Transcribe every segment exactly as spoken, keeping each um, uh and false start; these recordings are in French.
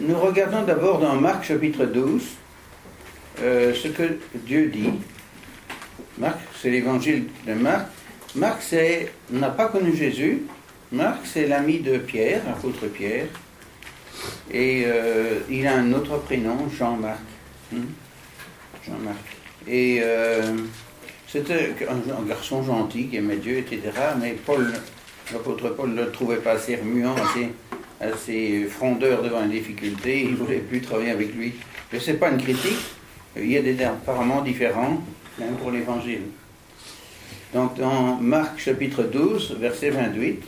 nous regardons d'abord dans Marc chapitre douze euh, ce que Dieu dit. Marc, c'est l'évangile de Marc. Marc c'est, n'a pas connu Jésus. Marc, c'est l'ami de Pierre, l'apôtre Pierre. Et euh, il a un autre prénom, Jean-Marc. Hmm? Jean-Marc. Et euh, c'était un, un garçon gentil qui aimait Dieu, et cetera. Mais Paul, l'apôtre Paul ne le trouvait pas assez remuant, assez, assez frondeur devant une difficulté. Il ne voulait plus travailler avec lui. Mais ce n'est pas une critique. Il y a des apparemment différents, même pour l'évangile. Donc dans Marc chapitre douze, verset vingt-huit.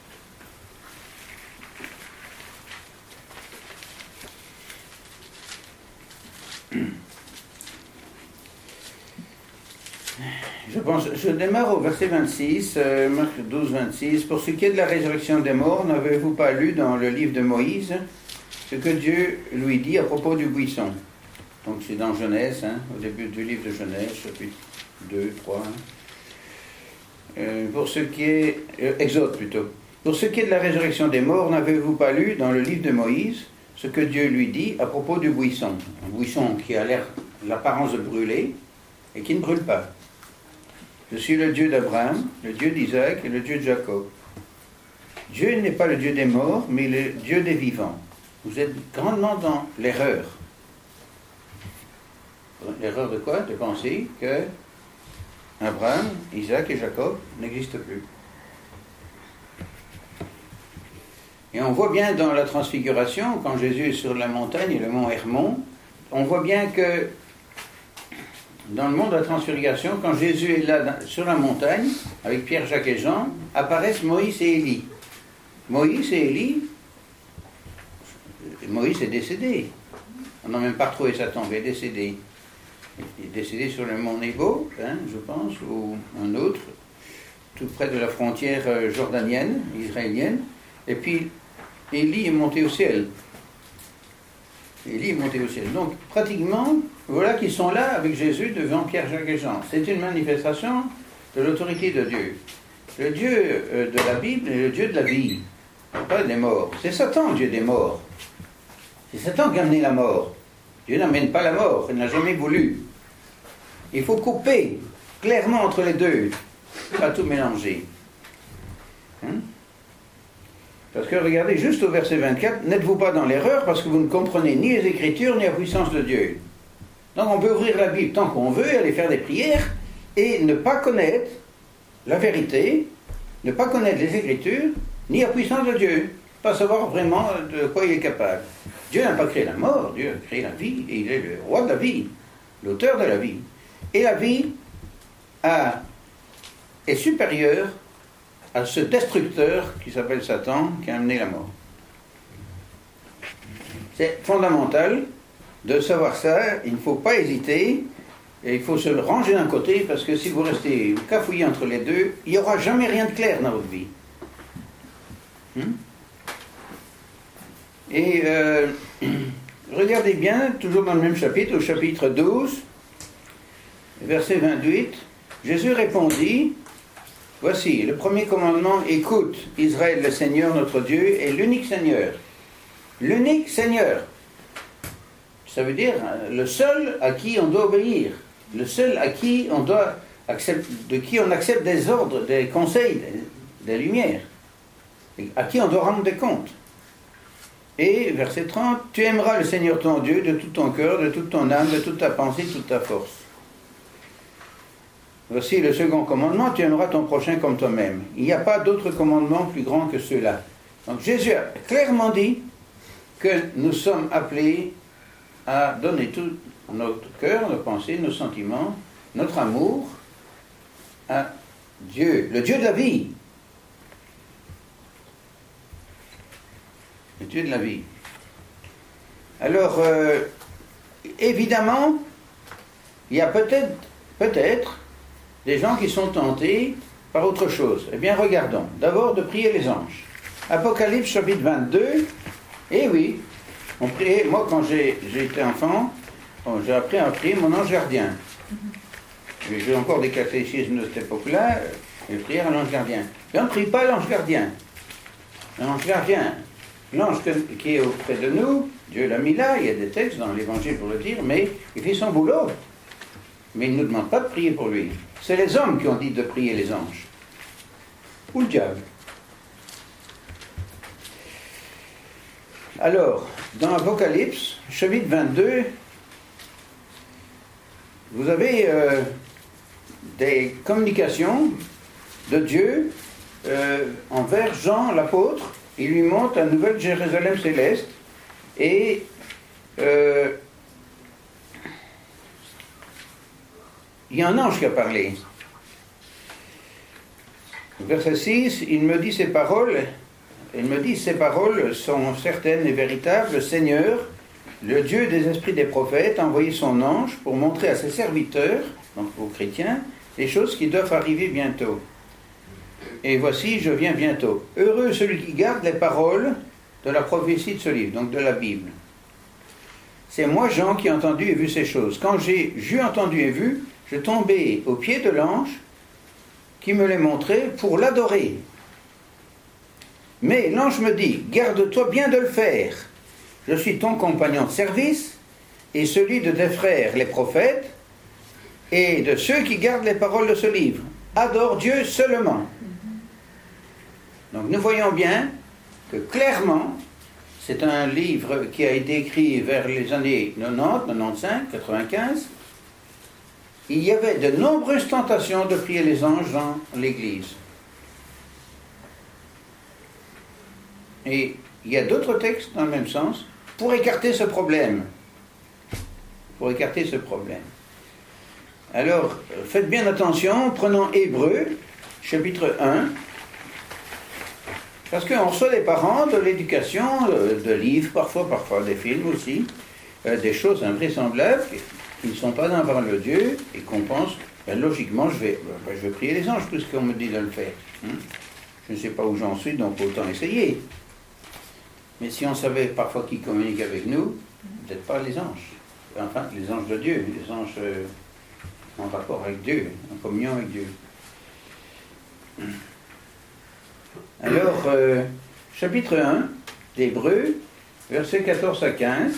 Je pense, je démarre au verset vingt-six, euh, Marc douze, vingt-six. Pour ce qui est de la résurrection des morts, n'avez-vous pas lu dans le livre de Moïse ce que Dieu lui dit à propos du buisson? Donc c'est dans Genèse, hein, au début du livre de Genèse, chapitre deux, trois. Hein. Euh, pour ce qui est... Euh, Exode plutôt. Pour ce qui est de la résurrection des morts, n'avez-vous pas lu dans le livre de Moïse ce que Dieu lui dit à propos du buisson? Un buisson qui a l'air, l'apparence de brûler et qui ne brûle pas. Je suis le Dieu d'Abraham, le Dieu d'Isaac et le Dieu de Jacob. Dieu n'est pas le Dieu des morts, mais le Dieu des vivants. Vous êtes grandement dans l'erreur. L'erreur de quoi? De penser que Abraham, Isaac et Jacob n'existent plus. Et on voit bien dans la transfiguration, quand Jésus est sur la montagne, le mont Hermon, on voit bien que dans le monde de la transfiguration, quand Jésus est là sur la montagne, avec Pierre, Jacques et Jean, apparaissent Moïse et Élie. Moïse et Élie, Moïse est décédé. On n'a même pas retrouvé sa tombe, il est décédé. Il est décédé sur le mont Nebo, hein, je pense, ou un autre, tout près de la frontière jordanienne, israélienne. Et puis, Élie est monté au ciel. Élie est monté au ciel. Donc, pratiquement, voilà qu'ils sont là avec Jésus devant Pierre, Jacques et Jean. C'est une manifestation de l'autorité de Dieu. Le Dieu de la Bible est le Dieu de la vie, pas des morts. C'est Satan, le Dieu des morts. C'est Satan qui a amené la mort. Dieu n'amène pas la mort, il n'a jamais voulu. Il faut couper clairement entre les deux, pas tout mélanger. Hein? Parce que regardez, juste au verset vingt-quatre, n'êtes-vous pas dans l'erreur parce que vous ne comprenez ni les Écritures ni la puissance de Dieu. Donc on peut ouvrir la Bible tant qu'on veut, aller faire des prières et ne pas connaître la vérité, ne pas connaître les Écritures ni la puissance de Dieu, pas savoir vraiment de quoi il est capable. Dieu n'a pas créé la mort, Dieu a créé la vie et il est le roi de la vie, l'auteur de la vie. Et la vie a, est supérieure à ce destructeur qui s'appelle Satan, qui a amené la mort. C'est fondamental de savoir ça, il ne faut pas hésiter, et il faut se ranger d'un côté, parce que si vous restez cafouillé entre les deux, il n'y aura jamais rien de clair dans votre vie. Hmm? Et euh, regardez bien, toujours dans le même chapitre, au chapitre douze, verset vingt-huit, Jésus répondit, voici, le premier commandement, écoute, Israël, le Seigneur, notre Dieu, est l'unique Seigneur. L'unique Seigneur. Ça veut dire le seul à qui on doit obéir. Le seul à qui on doit accepter, de qui on accepte des ordres, des conseils, des, des lumières. À qui on doit rendre des comptes. Et, verset trente, tu aimeras le Seigneur ton Dieu de tout ton cœur, de toute ton âme, de toute ta pensée, de toute ta force. Voici le second commandement, tu aimeras ton prochain comme toi-même. Il n'y a pas d'autre commandement plus grand que ceux-là. Donc Jésus a clairement dit que nous sommes appelés à donner tout notre cœur, nos pensées, nos sentiments, notre amour à Dieu, le Dieu de la vie. Le Dieu de la vie. Alors, euh, évidemment, il y a peut-être, peut-être, des gens qui sont tentés par autre chose. Eh bien, regardons. D'abord, de prier les anges. Apocalypse, chapitre vingt-deux. Eh oui, on priait, moi, quand j'ai, j'ai été enfant, bon, j'ai appris à prier mon ange gardien. J'ai encore des catéchismes de cette époque-là, et prier à l'ange gardien. Et on ne prie pas l'ange gardien. L'ange gardien, l'ange qui est auprès de nous, Dieu l'a mis là, il y a des textes dans l'Évangile pour le dire, mais il fait son boulot. Mais il ne nous demande pas de prier pour lui. C'est les hommes qui ont dit de prier les anges. Ou le diable. Alors, dans Apocalypse, chapitre vingt-deux, vous avez euh, des communications de Dieu euh, envers Jean l'apôtre. Il lui montre la nouvelle Jérusalem céleste et euh, il y a un ange qui a parlé. Verset six, il me dit ces paroles, il me dit ces paroles sont certaines et véritables. Le Seigneur, le Dieu des esprits des prophètes, a envoyé son ange pour montrer à ses serviteurs, donc aux chrétiens, les choses qui doivent arriver bientôt. Et voici, je viens bientôt. Heureux celui qui garde les paroles de la prophétie de ce livre, donc de la Bible. C'est moi, Jean, qui ai entendu et vu ces choses. Quand j'ai j'eus entendu et vu, je tombais aux pieds de l'ange qui me les montrait pour l'adorer. Mais l'ange me dit, garde-toi bien de le faire. Je suis ton compagnon de service et celui de tes frères, les prophètes, et de ceux qui gardent les paroles de ce livre. Adore Dieu seulement. Donc nous voyons bien que clairement, c'est un livre qui a été écrit vers les années quatre-vingt-dix, quatre-vingt-quinze, quatre-vingt-quinze. Il y avait de nombreuses tentations de prier les anges dans l'Église. Et il y a d'autres textes dans le même sens pour écarter ce problème. Pour écarter ce problème. Alors, faites bien attention, prenons Hébreux, chapitre un, parce qu'on reçoit des parents de l'éducation, de livres parfois, parfois des films aussi, euh, des choses invraisemblables qui ne sont pas dans la parole de Dieu et qu'on pense, ben, logiquement, je vais, ben, je vais prier les anges puisqu'on me dit de le faire. Hein? Je ne sais pas où j'en suis, donc autant essayer. Mais si on savait parfois qui communique avec nous, peut-être pas les anges. Enfin, les anges de Dieu, les anges euh, en rapport avec Dieu, en communion avec Dieu. Alors, euh, chapitre un d'Hébreux, versets quatorze à quinze.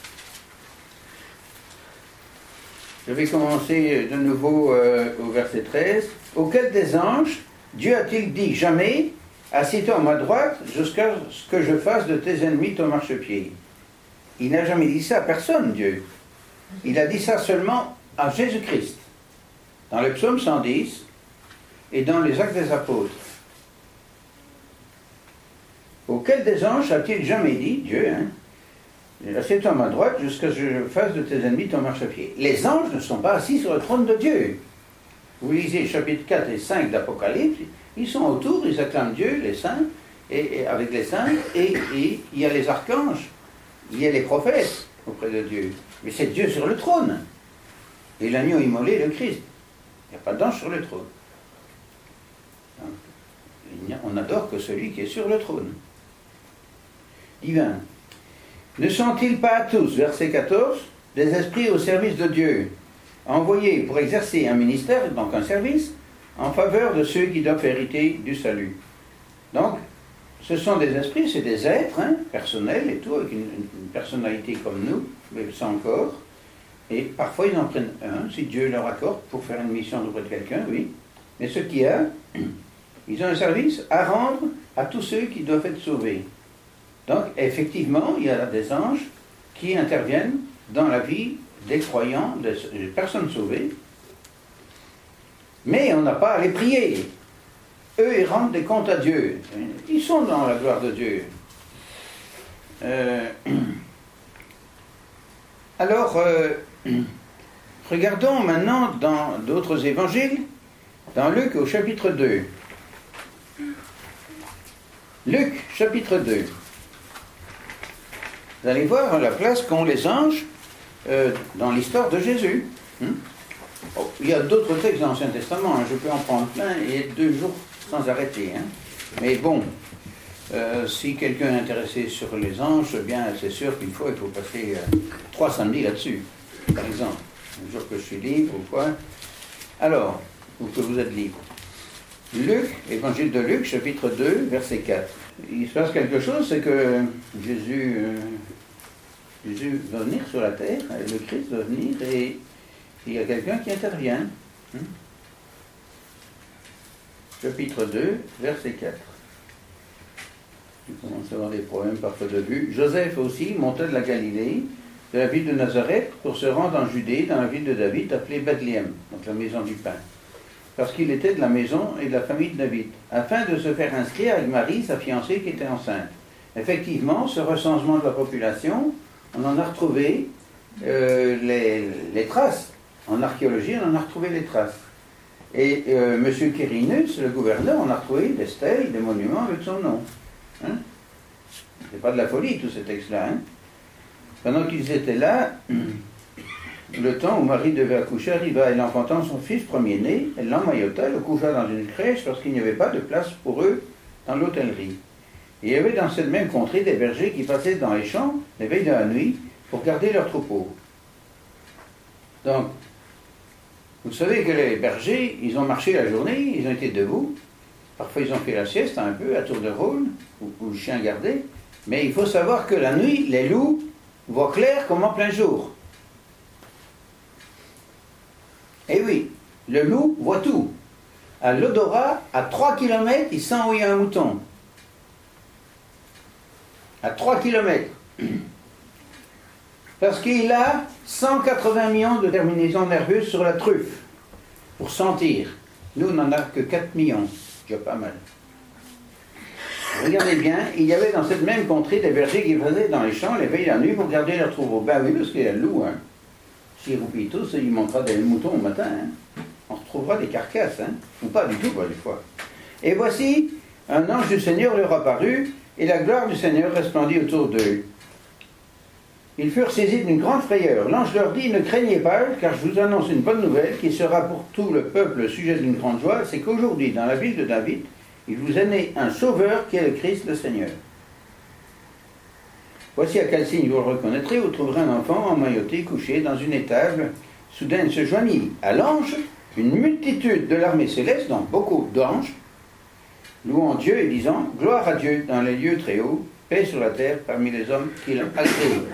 Je vais commencer de nouveau euh, au verset treize. Auquel des anges, Dieu a-t-il dit jamais, assieds-toi à ma droite jusqu'à ce que je fasse de tes ennemis ton marchepied. Il n'a jamais dit ça à personne, Dieu. Il a dit ça seulement à Jésus-Christ. Dans le psaume cent dix et dans les actes des apôtres. Auquel des anges a-t-il jamais dit, Dieu, hein, assieds-toi à ma droite jusqu'à ce que je fasse de tes ennemis ton marchepied. Les anges ne sont pas assis sur le trône de Dieu. Vous lisez chapitre quatre et cinq d'Apocalypse, ils sont autour, ils acclament Dieu, les saints, et, et avec les saints, et, et il y a les archanges, il y a les prophètes auprès de Dieu. Mais c'est Dieu sur le trône. Et l'agneau immolé, le Christ. Il n'y a pas d'ange sur le trône. Donc, on n'adore que celui qui est sur le trône. Divin. Ne sont-ils pas à tous, verset quatorze, des esprits au service de Dieu, envoyés pour exercer un ministère, donc un service, en faveur de ceux qui doivent hériter du salut. Donc, ce sont des esprits, c'est des êtres, hein, personnels et tout, avec une, une personnalité comme nous, mais sans corps. Et parfois, ils en prennent un, si Dieu leur accorde, pour faire une mission auprès de quelqu'un, oui. Mais ce qu'il y a, ils ont un service à rendre à tous ceux qui doivent être sauvés. Donc, effectivement, il y a des anges qui interviennent dans la vie des croyants, des, des personnes sauvées. Mais on n'a pas à les prier. Eux, ils rendent des comptes à Dieu. Ils sont dans la gloire de Dieu. Euh, alors, euh, regardons maintenant dans d'autres évangiles, dans Luc au chapitre deux. Luc, chapitre deux. Vous allez voir la place qu'ont les anges euh, dans l'histoire de Jésus. Hein? Oh, il y a d'autres textes dans l'Ancien Testament, hein, je peux en prendre plein et deux jours sans arrêter. Hein. Mais bon, euh, si quelqu'un est intéressé sur les anges, eh bien c'est sûr qu'une fois il faut passer euh, trois samedis là-dessus, par exemple. Un jour que je suis libre ou quoi. Alors, ou que vous êtes libre. Luc, évangile de Luc, chapitre deux, verset quatre. Il se passe quelque chose, c'est que Jésus euh, Jésus va venir sur la terre, le Christ va venir et il y a quelqu'un qui intervient. Hein? Chapitre deux, verset quatre. Tu commences à avoir des problèmes parfois de vue. Joseph aussi monta de la Galilée, de la ville de Nazareth, pour se rendre en Judée, dans la ville de David, appelée Bethléem, donc la maison du pain, parce qu'il était de la maison et de la famille de David, afin de se faire inscrire avec Marie, sa fiancée, qui était enceinte. Effectivement, ce recensement de la population, on en a retrouvé euh, les, les traces. En archéologie, on en a retrouvé les traces. Et euh, M. Quirinus, le gouverneur, on a retrouvé des stèles, des monuments avec son nom. Hein? C'est pas de la folie, tout ce texte-là. Hein? Pendant qu'ils étaient là, le temps où Marie devait accoucher arriva. Elle enfantant son fils premier-né, elle l'emmaillota, le coucha dans une crèche parce qu'il n'y avait pas de place pour eux dans l'hôtellerie. Et il y avait dans cette même contrée des bergers qui passaient dans les champs les veilles de la nuit pour garder leurs troupeaux. Donc, vous savez que les bergers, ils ont marché la journée, ils ont été debout. Parfois, ils ont fait la sieste un peu à tour de rôle, ou, ou le chien gardé. Mais il faut savoir que la nuit, les loups voient clair comme en plein jour. Et oui, le loup voit tout. À l'odorat, à trois kilomètres, il sent où il y a un mouton. À trois kilomètres. Parce qu'il a cent quatre-vingts millions de terminaisons nerveuses sur la truffe pour sentir. Nous, on n'en a que quatre millions. Déjà pas mal. Regardez bien, il y avait dans cette même contrée des bergers qui faisaient dans les champs les veilles la nuit pour garder leurs troupeaux. Ben oui, parce qu'il y a le loup. Hein. Si roupille tous, il montera des moutons au matin. Hein. On retrouvera des carcasses. Hein. Ou pas du tout, quoi, des fois. Et voici, un ange du Seigneur leur apparut, et la gloire du Seigneur resplendit autour d'eux. Ils furent saisis d'une grande frayeur. L'ange leur dit, ne craignez pas, car je vous annonce une bonne nouvelle qui sera pour tout le peuple le sujet d'une grande joie, c'est qu'aujourd'hui, dans la ville de David, il vous est né un sauveur qui est le Christ, le Seigneur. Voici à quel signe vous le reconnaîtrez, vous trouverez un enfant emmailloté, couché dans une étable. Soudain, il se joignit à l'ange une multitude de l'armée céleste, donc beaucoup d'anges, louant Dieu et disant, gloire à Dieu dans les lieux très hauts, paix sur la terre parmi les hommes qu'il a créés.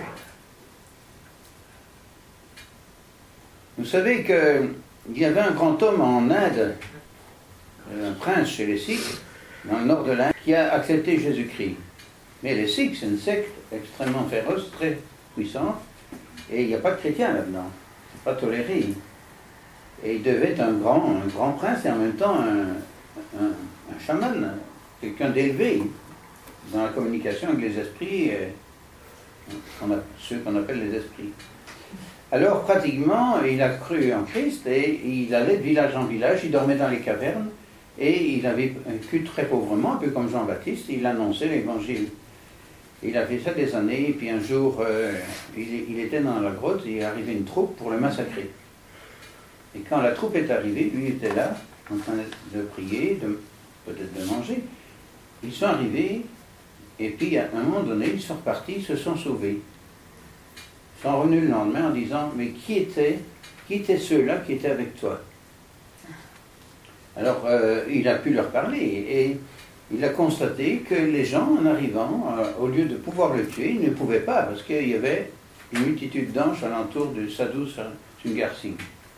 Vous savez qu'il y avait un grand homme en Inde, un prince chez les Sikhs, dans le nord de l'Inde, qui a accepté Jésus-Christ. Mais les Sikhs, c'est une secte extrêmement féroce, très puissante, et il n'y a pas de chrétiens là-dedans. C'est pas toléré. Et il devait être un grand, un grand prince et en même temps un, un, un chaman, quelqu'un d'élevé dans la communication avec les esprits, on a, ceux qu'on appelle les esprits. Alors, pratiquement, il a cru en Christ et il allait de village en village, il dormait dans les cavernes et il avait vécu très pauvrement, un peu comme Jean-Baptiste, il annonçait l'évangile. Il a fait ça des années et puis un jour, euh, il, il était dans la grotte et il est arrivé une troupe pour le massacrer. Et quand la troupe est arrivée, lui était là, en train de prier, de, peut-être de manger. Ils sont arrivés et puis à un moment donné, ils sont repartis, ils se sont sauvés. Ils sont revenus le lendemain en disant, mais qui était, qui étaient ceux-là qui étaient avec toi? Alors, euh, il a pu leur parler et il a constaté que les gens, en arrivant, euh, au lieu de pouvoir le tuer, ils ne pouvaient pas parce qu'il y avait une multitude d'anges alentour de Sadhu Sungar Singh.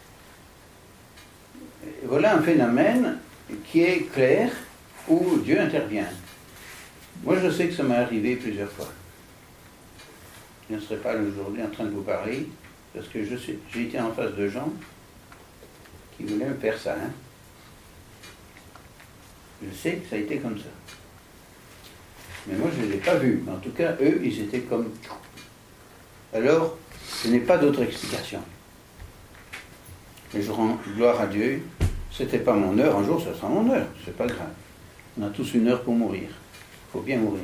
Voilà un phénomène qui est clair où Dieu intervient. Moi, je sais que ça m'est arrivé plusieurs fois. Je ne serais pas aujourd'hui en train de vous parler, parce que je suis, j'ai été en face de gens qui voulaient me faire ça. Hein. Je sais que ça a été comme ça. Mais moi, je ne l'ai pas vu. En tout cas, eux, ils étaient comme... Alors, je n'ai pas d'autre explication. Mais je rends gloire à Dieu. C'était pas mon heure. Un jour, ça sera mon heure. C'est pas grave. On a tous une heure pour mourir. Il faut bien mourir.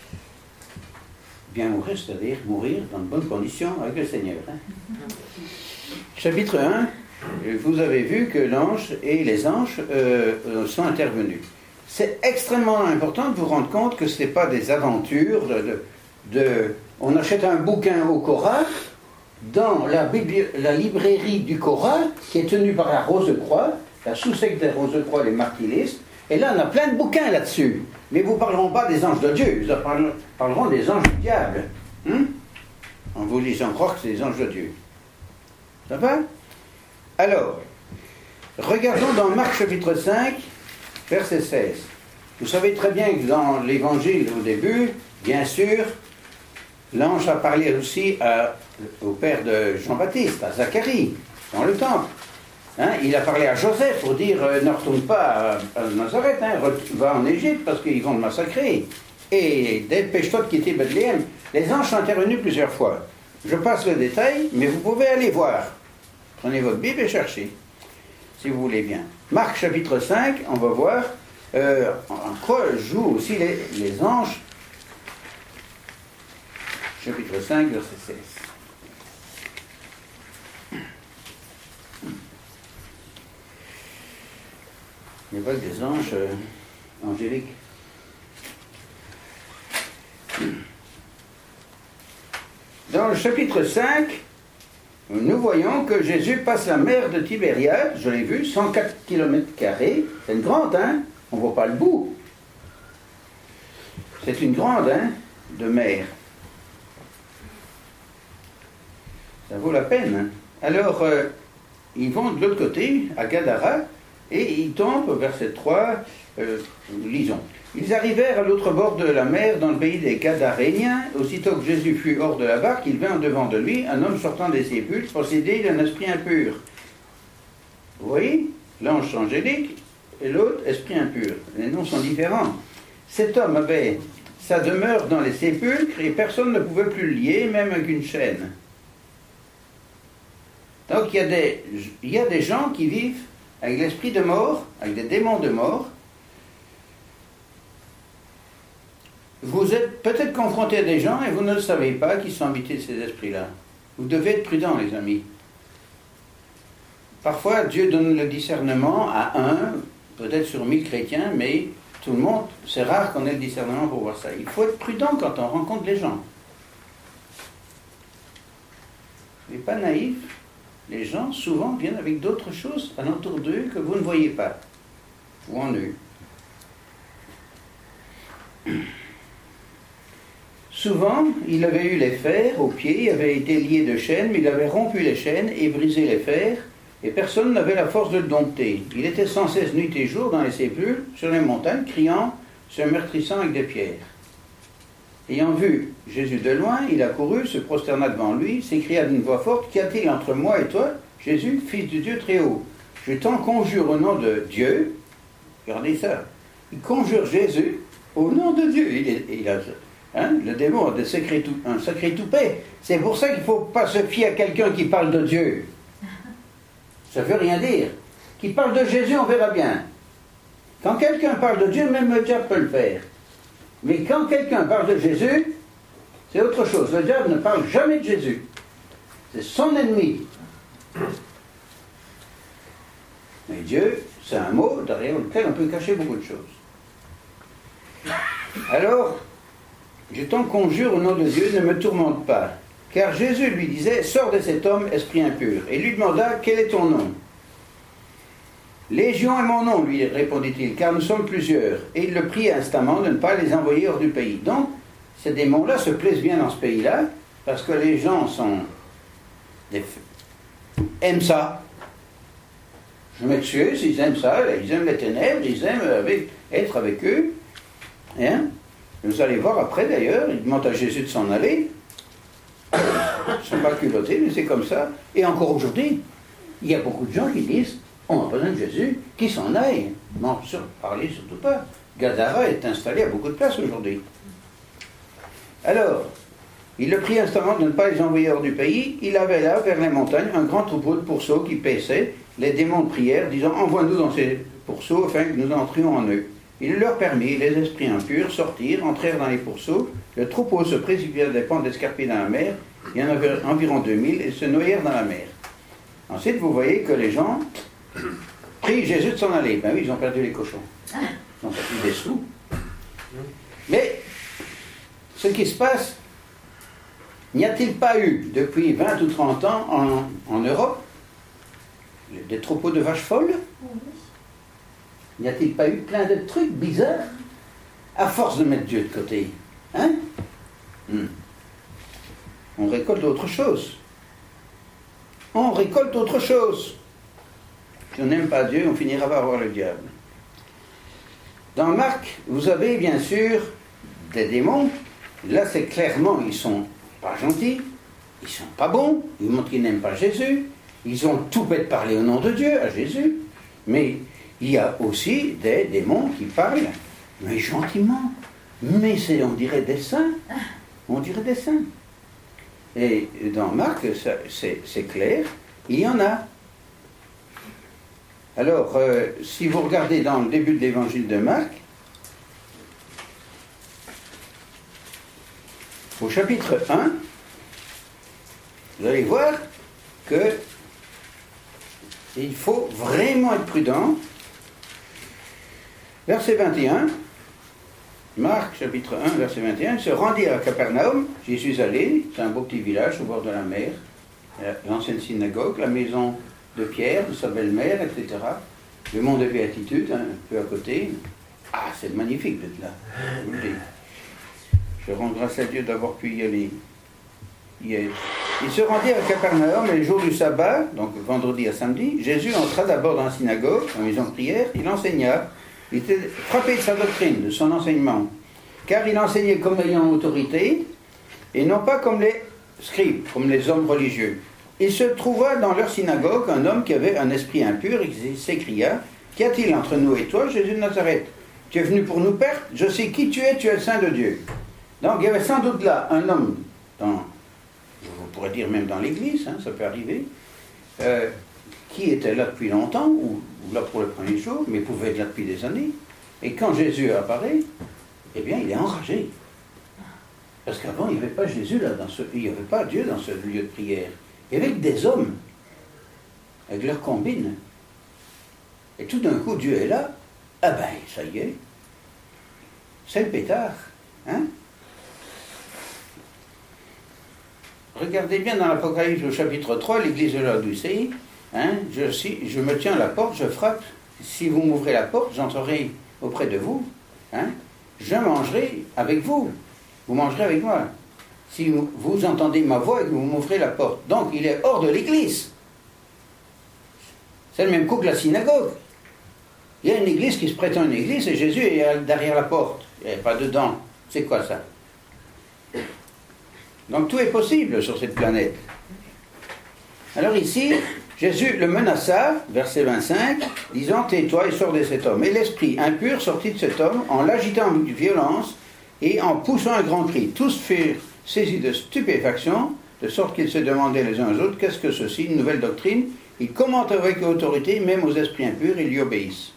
Bien mourir, c'est-à-dire mourir dans de bonnes conditions avec le Seigneur. Hein. Chapitre un, vous avez vu que l'ange et les anges euh, sont intervenus. C'est extrêmement important de vous rendre compte que ce n'est pas des aventures de, de, de... On achète un bouquin au Coran, dans la, bibli... la librairie du Coran, qui est tenue par la Rose-Croix, la sous-secte des Rose-Croix, les martyristes, et là on a plein de bouquins là-dessus. Mais vous ne parleront pas des anges de Dieu, vous parleront des anges du diable. Hum? en vous lisant croire que c'est les anges de Dieu. Ça va? Alors, regardons dans Marc chapitre cinq, verset seize. Vous savez très bien que dans l'évangile au début, bien sûr, l'ange a parlé aussi à, au père de Jean-Baptiste, à Zacharie, dans le temple. Hein, il a parlé à Joseph pour dire euh, ne retourne pas à, à Nazareth, hein, va en Égypte parce qu'ils vont te massacrer. Et dépêche-toi de quitter Bethléem. Les anges sont intervenus plusieurs fois. Je passe le détail, mais vous pouvez aller voir. Prenez votre Bible et cherchez, si vous voulez bien. Marc chapitre cinq, on va voir euh, en quoi jouent aussi les, les anges. Chapitre cinq, verset seize. Les vols des anges euh, angéliques. Dans le chapitre cinq, nous voyons que Jésus passe la mer de Tibériade, je l'ai vu, cent quatre kilomètres carrés. C'est une grande, hein? On ne voit pas le bout. C'est une grande, hein, de mer. Ça vaut la peine. Hein? Alors, euh, ils vont de l'autre côté, à Gadara, et ils tombent, verset trois, euh, lisons. Ils arrivèrent à l'autre bord de la mer, dans le pays des Gadaréniens. Aussitôt que Jésus fut hors de la barque, il vint devant de lui un homme sortant des sépulcres, possédé d'un esprit impur. Vous voyez? L'ange angélique et l'autre, esprit impur. Les noms sont différents. Cet homme avait sa demeure dans les sépulcres, et personne ne pouvait plus le lier, même avec une chaîne. Donc il y a des, il y a des gens qui vivent avec l'esprit de mort, avec des démons de mort. Vous êtes peut-être confronté à des gens et vous ne le savez pas qui sont habités de ces esprits-là. Vous devez être prudents, les amis. Parfois, Dieu donne le discernement à un, peut-être sur mille chrétiens, mais tout le monde, c'est rare qu'on ait le discernement pour voir ça. Il faut être prudent quand on rencontre les gens. Mais pas naïf. Les gens, souvent, viennent avec d'autres choses alentour d'eux que vous ne voyez pas. Ou en eux. Souvent, il avait eu les fers aux pieds, il avait été lié de chaînes, mais il avait rompu les chaînes et brisé les fers, et personne n'avait la force de le dompter. Il était sans cesse nuit et jour dans les sépulcres, sur les montagnes, criant, se meurtrissant avec des pierres. Ayant vu Jésus de loin, il accourut, se prosterna devant lui, s'écria d'une voix forte, « Qu'y a-t-il entre moi et toi, Jésus, fils du Dieu très haut? Je t'en conjure au nom de Dieu. » Regardez ça. Il conjure Jésus au nom de Dieu. Il, est, il a, hein, le démon a des secrets tout, un secret toupet. C'est pour ça qu'il ne faut pas se fier à quelqu'un qui parle de Dieu. Ça ne veut rien dire. Qui parle de Jésus, on verra bien. Quand quelqu'un parle de Dieu, même le diable peut le faire. Mais quand quelqu'un parle de Jésus, c'est autre chose. Le diable ne parle jamais de Jésus. C'est son ennemi. Mais Dieu, c'est un mot derrière lequel on peut cacher beaucoup de choses. Alors, je t'en conjure au nom de Dieu, ne me tourmente pas. Car Jésus lui disait, sors de cet homme, esprit impur. Et lui demanda, quel est ton nom? Légion est mon nom, lui répondit-il, car nous sommes plusieurs. Et il le prie instamment de ne pas les envoyer hors du pays. Donc, ces démons-là se plaisent bien dans ce pays-là, parce que les gens sont des... aiment ça. Je m'excuse, ils aiment ça, ils aiment les ténèbres, ils aiment avec, être avec eux. Hein? Vous allez voir après d'ailleurs, ils demandent à Jésus de s'en aller. Ils ne sont pas culottés, mais c'est comme ça. Et encore aujourd'hui, il y a beaucoup de gens qui disent, on a besoin de Jésus, qui s'en aille. Non, sur, parlez surtout pas. Gadara est installé à beaucoup de places aujourd'hui. Alors, il le prit instamment de ne pas les envoyer hors du pays. Il avait là, vers les montagnes, un grand troupeau de pourceaux qui paissaient. Les démons prièrent, disant, envoie-nous dans ces pourceaux, afin que nous entrions en eux. Il leur permit, les esprits impurs sortirent, entrèrent dans les pourceaux. Le troupeau se précipita des pentes escarpées dans la mer. Il y en avait environ deux mille et se noyèrent dans la mer. Ensuite, vous voyez que les gens prient Jésus de s'en aller. Ben oui, ils ont perdu les cochons. Ils ont perdu des sous. Mais, ce qui se passe, n'y a-t-il pas eu, depuis vingt ou trente ans, en, en Europe, des troupeaux de vaches folles? N'y a-t-il pas eu plein de trucs bizarres, à force de mettre Dieu de côté? Hein? hmm. on récolte autre chose. On récolte autre chose. Si on n'aime pas Dieu, on finira par avoir le diable. Dans Marc, vous avez bien sûr des démons. Là, c'est clairement, ils sont pas gentils, ils sont pas bons, ils montrent qu'ils n'aiment pas Jésus, ils ont tout bête parler au nom de Dieu, à Jésus. Mais il y a aussi des démons qui parlent, mais gentiment. Mais c'est, on dirait des saints. On dirait des saints. Et dans Marc, ça, c'est, c'est clair, il y en a. Alors, euh, si vous regardez dans le début de l'évangile de Marc, au chapitre un, vous allez voir que il faut vraiment être prudent. Verset vingt et un, Marc, chapitre un, verset vingt et un, se rendirent à Capernaum, j'y suis allé, c'est un beau petit village au bord de la mer, l'ancienne synagogue, la maison de Pierre, de sa belle-mère, et cetera. Le mont de Béatitude, hein, un peu à côté. Ah, c'est magnifique d'être là, je vous le dis. Je rends grâce à Dieu d'avoir pu y aller. Hier. Il se rendit à Capernaum et le jour du sabbat, donc vendredi à samedi, Jésus entra d'abord dans la synagogue, dans la maison de prière, il enseigna. Il était frappé de sa doctrine, de son enseignement, car il enseignait comme ayant autorité, et non pas comme les scribes, comme les hommes religieux. Il se trouva dans leur synagogue un homme qui avait un esprit impur et qui s'écria, « Qu'y a-t-il entre nous et toi, Jésus de Nazareth? Tu es venu pour nous perdre? Je sais qui tu es, tu es le Saint de Dieu. » Donc il y avait sans doute là un homme, dans, on pourrait dire même dans l'église, hein, ça peut arriver, euh, qui était là depuis longtemps, ou, ou là pour le premier jour, mais pouvait être là depuis des années. Et quand Jésus apparaît, eh bien il est enragé. Parce qu'avant, il n'y avait pas Jésus là, dans ce, il n'y avait pas Dieu dans ce lieu de prière. Il y avait des hommes, avec leurs combines. Et tout d'un coup, Dieu est là. Ah ben, ça y est. C'est le pétard. Hein? Regardez bien dans l'Apocalypse au chapitre trois, l'église de l'Odyssée. Hein, je, si, je me tiens à la porte, je frappe. Si vous m'ouvrez la porte, j'entrerai auprès de vous. Hein, je mangerai avec vous. Vous mangerez avec moi. Si vous, vous entendez ma voix et que vous m'ouvrez la porte. Donc, il est hors de l'église. C'est le même coup que la synagogue. Il y a une église qui se prétend une église et Jésus est derrière la porte. Il n'est pas dedans. C'est quoi ça? Donc, tout est possible sur cette planète. Alors ici, Jésus le menaça, verset vingt-cinq, disant « Tais-toi et sors de cet homme. » Et l'esprit impur sortit de cet homme en l'agitant avec violence et en poussant un grand cri. Tous furent saisis de stupéfaction, de sorte qu'ils se demandaient les uns aux autres « Qu'est-ce que ceci, une nouvelle doctrine ?» Ils commentent avec autorité, même aux esprits impurs, ils lui obéissent.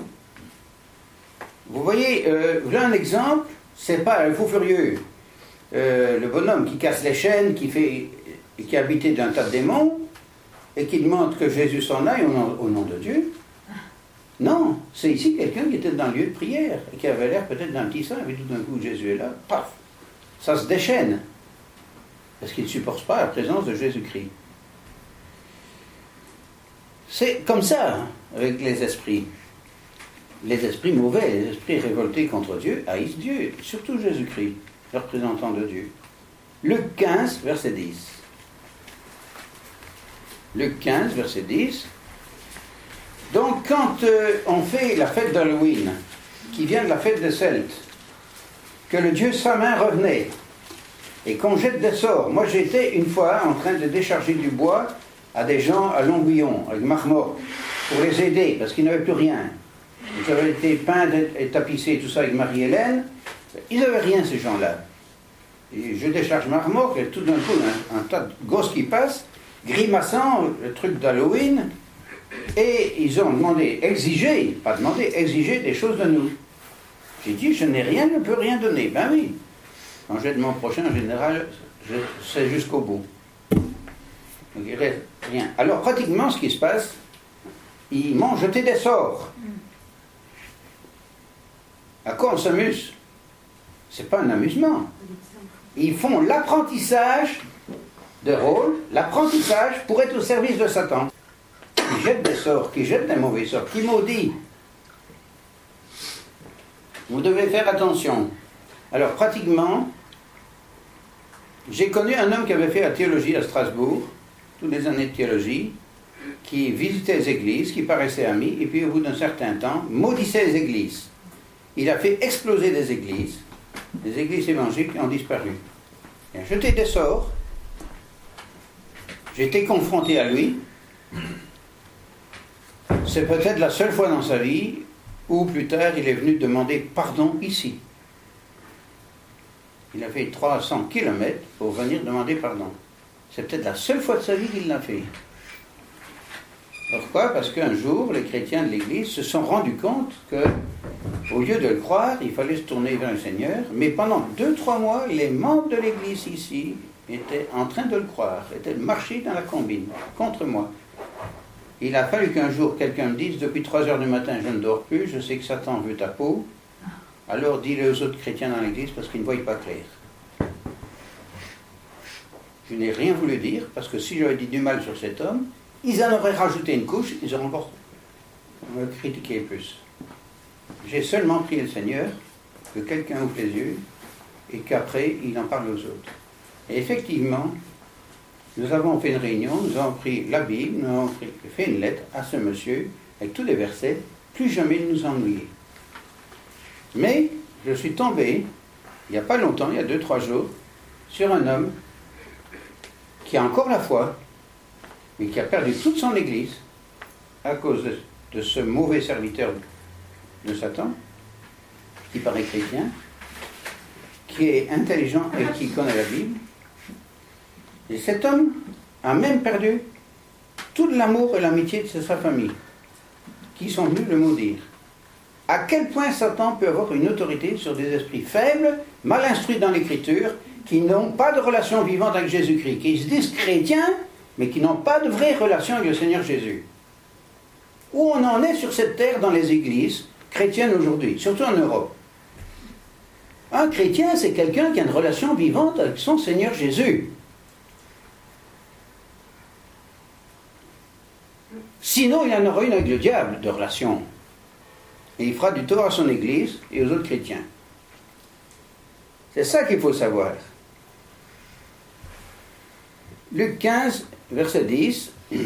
Vous voyez, euh, voilà un exemple, c'est pas un fou furieux. Euh, le bonhomme qui casse les chaînes, qui, fait, qui est habité d'un tas de démons, et qui demande que Jésus s'en aille au nom, au nom de Dieu. Non, c'est ici quelqu'un qui était dans le lieu de prière, et qui avait l'air peut-être d'un petit saint, et tout d'un coup Jésus est là, paf, ça se déchaîne, parce qu'il ne supporte pas la présence de Jésus-Christ. C'est comme ça, hein, avec les esprits. Les esprits mauvais, les esprits révoltés contre Dieu, haïssent Dieu, surtout Jésus-Christ, le représentant de Dieu. Luc quinze, verset dix. Luc quinze, verset dix. Donc, quand euh, on fait la fête d'Halloween, qui vient de la fête des Celtes, que le dieu Samin revenait, et qu'on jette des sorts. Moi, j'étais une fois en train de décharger du bois à des gens à Longuillon, avec Marmorte, pour les aider, parce qu'ils n'avaient plus rien. Ils avaient été peints et tapissés, tout ça, avec Marie-Hélène. Ils n'avaient rien, ces gens-là. Et je décharge ma remorque, et tout d'un coup, un, un tas de gosses qui passent, grimaçant, le truc d'Halloween, et ils ont demandé, exigé, pas demandé, exigé des choses de nous. J'ai dit, je n'ai rien, je ne peux rien donner. Ben oui. Quand j'aide mon prochain, en général, je sais jusqu'au bout. Donc il reste rien. Alors, pratiquement, ce qui se passe, ils m'ont jeté des sorts. À quoi on s'amuse? C'est pas un amusement. Ils font l'apprentissage de rôle, l'apprentissage pour être au service de Satan. Qui jette des sorts, qui jette des mauvais sorts, qui maudit. Vous devez faire attention. Alors pratiquement, J'ai connu un homme qui avait fait la théologie à Strasbourg, toutes les années de théologie, qui visitait les églises, qui paraissait ami, et puis au bout d'un certain temps, maudissait les églises. Il a fait exploser des églises. Les églises évangéliques ont disparu. Il a jeté des sorts. J'ai été confronté à lui. C'est peut-être la seule fois dans sa vie où plus tard il est venu demander pardon ici. Il a fait trois cents kilomètres pour venir demander pardon. C'est peut-être la seule fois de sa vie qu'il l'a fait. Pourquoi? Parce qu'un jour, les chrétiens de l'Église se sont rendus compte que, au lieu de le croire, il fallait se tourner vers le Seigneur. Mais pendant deux, trois mois, les membres de l'Église ici étaient en train de le croire, étaient marchés dans la combine, contre moi. Il a fallu qu'un jour, quelqu'un me dise, depuis trois heures du matin, je ne dors plus, je sais que Satan veut ta peau. Alors dis-le aux autres chrétiens dans l'Église parce qu'ils ne voient pas clair. Je n'ai rien voulu dire, parce que si j'avais dit du mal sur cet homme, ils en auraient rajouté une couche, ils auraient encore me critiqué plus. J'ai seulement prié le Seigneur que quelqu'un ouvre les yeux et qu'après, il en parle aux autres. Et effectivement, nous avons fait une réunion, nous avons pris la Bible, nous avons fait une lettre à ce monsieur, avec tous les versets, plus jamais il nous ennuyait. Mais je suis tombé, il n'y a pas longtemps, il y a deux, trois jours, sur un homme qui a encore la foi, mais qui a perdu toute son église à cause de, de ce mauvais serviteur de Satan, qui paraît chrétien, qui est intelligent et qui connaît la Bible. Et cet homme a même perdu tout l'amour et l'amitié de sa famille, qui sont venus le maudire. À quel point Satan peut avoir une autorité sur des esprits faibles, mal instruits dans l'Écriture, qui n'ont pas de relation vivante avec Jésus-Christ, qui se disent chrétiens, mais qui n'ont pas de vraie relation avec le Seigneur Jésus. Où on en est sur cette terre dans les églises chrétiennes aujourd'hui, surtout en Europe. Un chrétien, c'est quelqu'un qui a une relation vivante avec son Seigneur Jésus. Sinon, il en aura une avec le diable de relation. Et il fera du tort à son église et aux autres chrétiens. C'est ça qu'il faut savoir. Luc quinze, verset dix.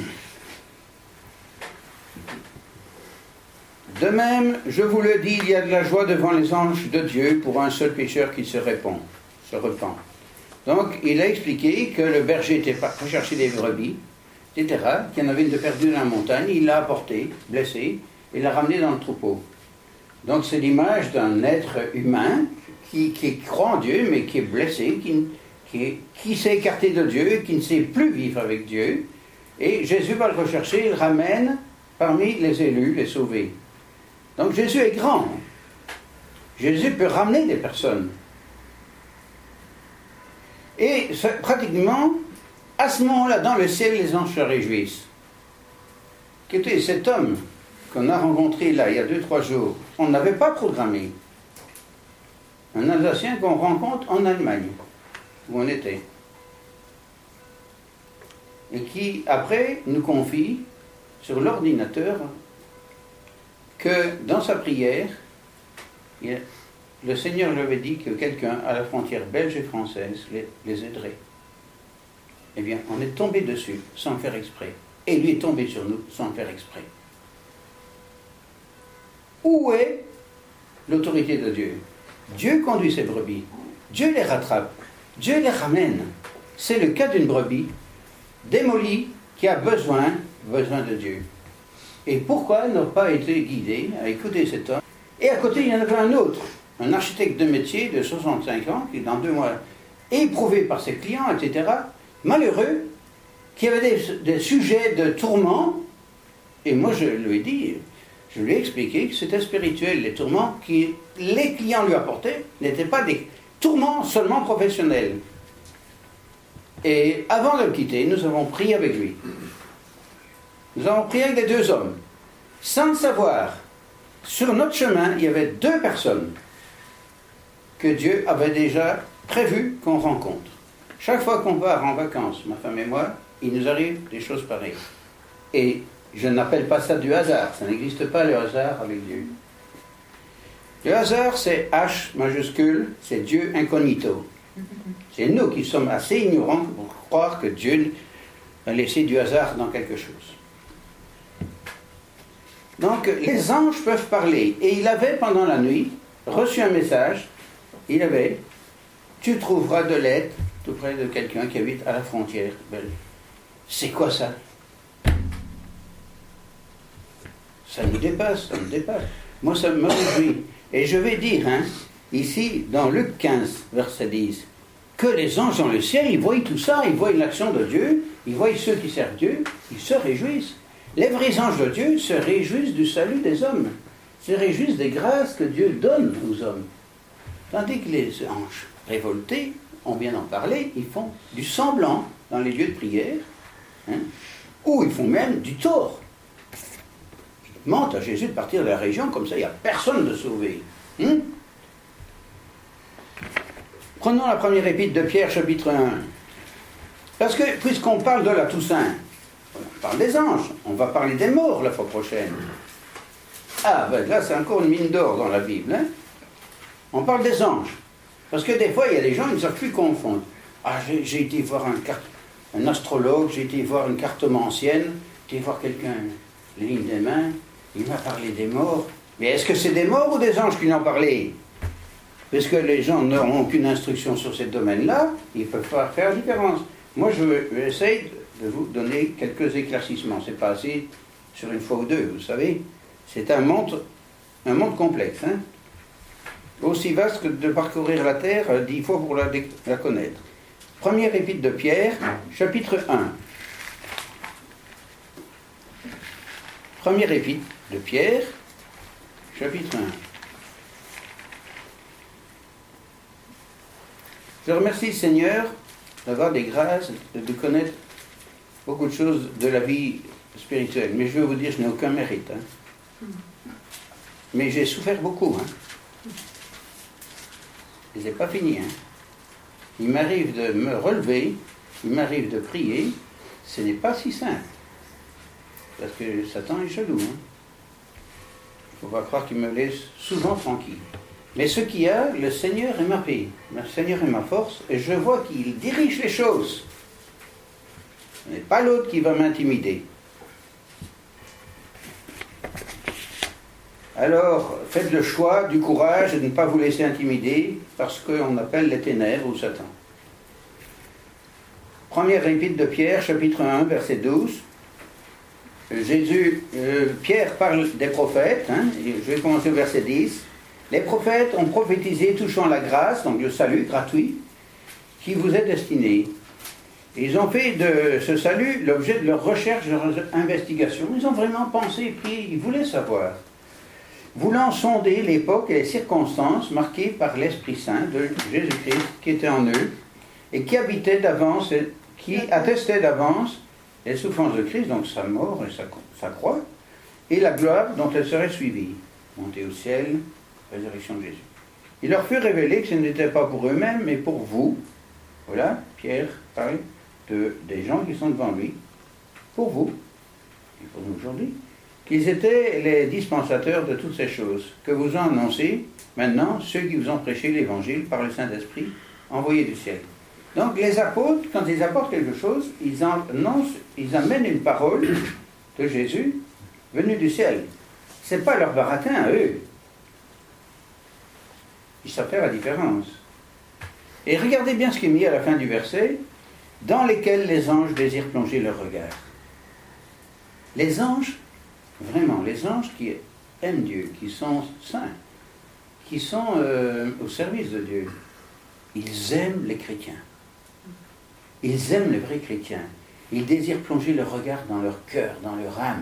De même, je vous le dis, il y a de la joie devant les anges de Dieu pour un seul pécheur qui se répand, se repent. Donc, il a expliqué que le berger était parti chercher des brebis, et cetera, qu'il y en avait une de perdue dans la montagne, il l'a apporté, blessé, et l'a ramené dans le troupeau. Donc, c'est l'image d'un être humain qui, qui croit en Dieu, mais qui est blessé, qui, qui, est, qui s'est écarté de Dieu, qui ne sait plus vivre avec Dieu. Et Jésus va le rechercher, il le ramène parmi les élus, les sauvés. Donc Jésus est grand. Jésus peut ramener des personnes. Et pratiquement, à ce moment-là, dans le ciel, les anges se réjouissent. Qui était cet homme qu'on a rencontré là, il y a deux, trois jours. On n'avait pas programmé. Un Alsacien qu'on rencontre en Allemagne, où on était. Et qui, après, nous confie sur l'ordinateur que dans sa prière, il, le Seigneur lui avait dit que quelqu'un à la frontière belge et française les, les aiderait. Eh bien, on est tombé dessus sans le faire exprès. Et lui est tombé sur nous sans le faire exprès. Où est l'autorité de Dieu? Dieu conduit ses brebis. Dieu les rattrape. Dieu les ramène. C'est le cas d'une brebis démolie qui a besoin, besoin de Dieu. Et pourquoi elle n'a pas été guidée à écouter cet homme? Et à côté, il y en avait un autre, un architecte de métier de soixante-cinq ans, qui dans deux mois, éprouvé par ses clients, et cetera, malheureux, qui avait des, des sujets de tourment. Et moi, je lui ai dit, je lui ai expliqué que c'était spirituel. Les tourments que les clients lui apportaient n'étaient pas des tourments seulement professionnels. Et avant de le quitter, nous avons prié avec lui. Nous avons prié avec les deux hommes, sans le savoir. Sur notre chemin, il y avait deux personnes que Dieu avait déjà prévu qu'on rencontre. Chaque fois qu'on part en vacances, ma femme et moi, il nous arrive des choses pareilles. Et je n'appelle pas ça du hasard, ça n'existe pas le hasard avec Dieu. Le hasard, c'est H majuscule, c'est Dieu incognito. C'est nous qui sommes assez ignorants pour croire que Dieu a laissé du hasard dans quelque chose. Donc, les anges peuvent parler. Et il avait, pendant la nuit, reçu un message. Il avait, tu trouveras de l'aide tout près de quelqu'un qui habite à la frontière. C'est quoi ça? Ça nous dépasse, ça nous dépasse. Moi, ça me réjouit. Et je vais dire, hein, ici, dans Luc quinze, verset dix, que les anges dans le ciel, ils voient tout ça, ils voient l'action de Dieu, ils voient ceux qui servent Dieu, ils se réjouissent. Les vrais anges de Dieu se réjouissent du salut des hommes, se réjouissent des grâces que Dieu donne aux hommes. Tandis que les anges révoltés, on vient d'en parler, ils font du semblant dans les lieux de prière, hein, ou ils font même du tort. Ils mentent à Jésus de partir de la région, comme ça il n'y a personne de sauvé. Hein? Prenons la première épître de Pierre, chapitre un. Parce que, puisqu'on parle de la Toussaint, on parle des anges, on va parler des morts la fois prochaine. Ah, ben là, c'est encore une mine d'or dans la Bible. Hein? On parle des anges. Parce que des fois, il y a des gens, ils ne savent plus confondre. Ah, j'ai, j'ai été voir un, carte, un astrologue, j'ai été voir une cartomancienne, j'ai été voir quelqu'un, les lignes des mains, il m'a parlé des morts. Mais est-ce que c'est des morts ou des anges qui n'ont parlé? Parce que les gens n'auront aucune instruction sur ces domaines-là, ils ne peuvent pas faire la différence. Moi, je essaye de vous donner quelques éclaircissements. C'est pas assez sur une fois ou deux, vous savez. C'est un monde, un monde complexe. Hein? Aussi vaste que de parcourir la terre dix fois pour la, la connaître. Première épître de Pierre, chapitre un. Première épître de Pierre, chapitre un. Je remercie le Seigneur d'avoir des grâces, de connaître beaucoup de choses de la vie spirituelle. Mais je veux vous dire, je n'ai aucun mérite. Hein. Mais j'ai souffert beaucoup. Hein. Et c'est pas fini. Hein. Il m'arrive de me relever, il m'arrive de prier. Ce n'est pas si simple. Parce que Satan est jaloux. Hein. Il ne faut pas croire qu'il me laisse souvent tranquille. Mais ce qu'il y a, le Seigneur est ma paix, le Seigneur est ma force, et je vois qu'il dirige les choses. Ce n'est pas l'autre qui va m'intimider. Alors, faites le choix du courage de ne pas vous laisser intimider par ce qu'on appelle les ténèbres ou Satan. Première épître de Pierre, chapitre un, verset douze. Jésus, euh, Pierre parle des prophètes, hein, je vais commencer au verset dix. Les prophètes ont prophétisé touchant la grâce, donc le salut gratuit, qui vous est destiné. Ils ont fait de ce salut l'objet de leur recherche, de leur investigation. Ils ont vraiment pensé, prié, ils voulaient savoir. Voulant sonder l'époque et les circonstances marquées par l'Esprit Saint de Jésus-Christ qui était en eux et qui habitait d'avance, qui attestait d'avance les souffrances de Christ, donc sa mort et sa, sa croix, et la gloire dont elle serait suivie. Montée au ciel, résurrection de Jésus. Il leur fut révélé que ce n'était pas pour eux-mêmes, mais pour vous. Voilà, Pierre parle de, des gens qui sont devant lui. Pour vous, et pour nous aujourd'hui, qu'ils étaient les dispensateurs de toutes ces choses, que vous ont annoncé maintenant ceux qui vous ont prêché l'évangile par le Saint-Esprit envoyé du ciel. Donc les apôtres, quand ils apportent quelque chose, ils, annoncent, ils amènent une parole de Jésus venue du ciel. Ce n'est pas leur baratin à eux. Ils savent faire la différence. Et regardez bien ce qui est mis à la fin du verset, dans lesquels les anges désirent plonger leur regard. Les anges, vraiment, les anges qui aiment Dieu, qui sont saints, qui sont euh, au service de Dieu, ils aiment les chrétiens. Ils aiment les vrais chrétiens. Ils désirent plonger leur regard dans leur cœur, dans leur âme.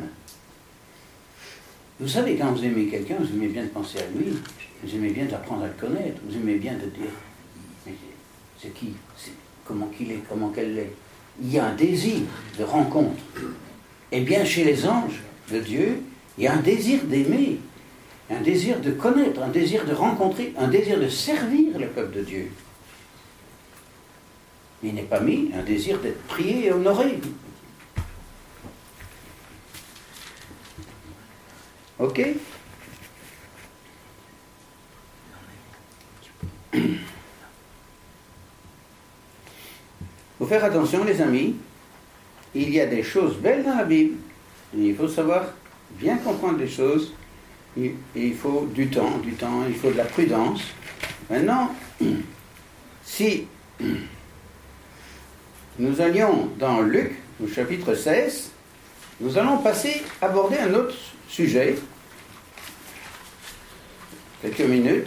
Vous savez, quand vous aimez quelqu'un, vous aimez bien de penser à lui, vous aimez bien d'apprendre à le connaître, vous aimez bien de dire, mais c'est qui, c'est comment qu'il est, comment qu'elle l'est. Il y a un désir de rencontre. Et bien chez les anges de Dieu, il y a un désir d'aimer, un désir de connaître, un désir de rencontrer, un désir de servir le peuple de Dieu. Mais il n'est pas mis un désir d'être prié et honoré. Ok? faut faire attention, les amis. Il y a des choses belles dans la Bible. Et il faut savoir bien comprendre les choses. Et il faut du temps, du temps, il faut de la prudence. Maintenant, si nous allions dans Luc, au chapitre seize, nous allons passer, aborder un autre sujet. Quelques minutes.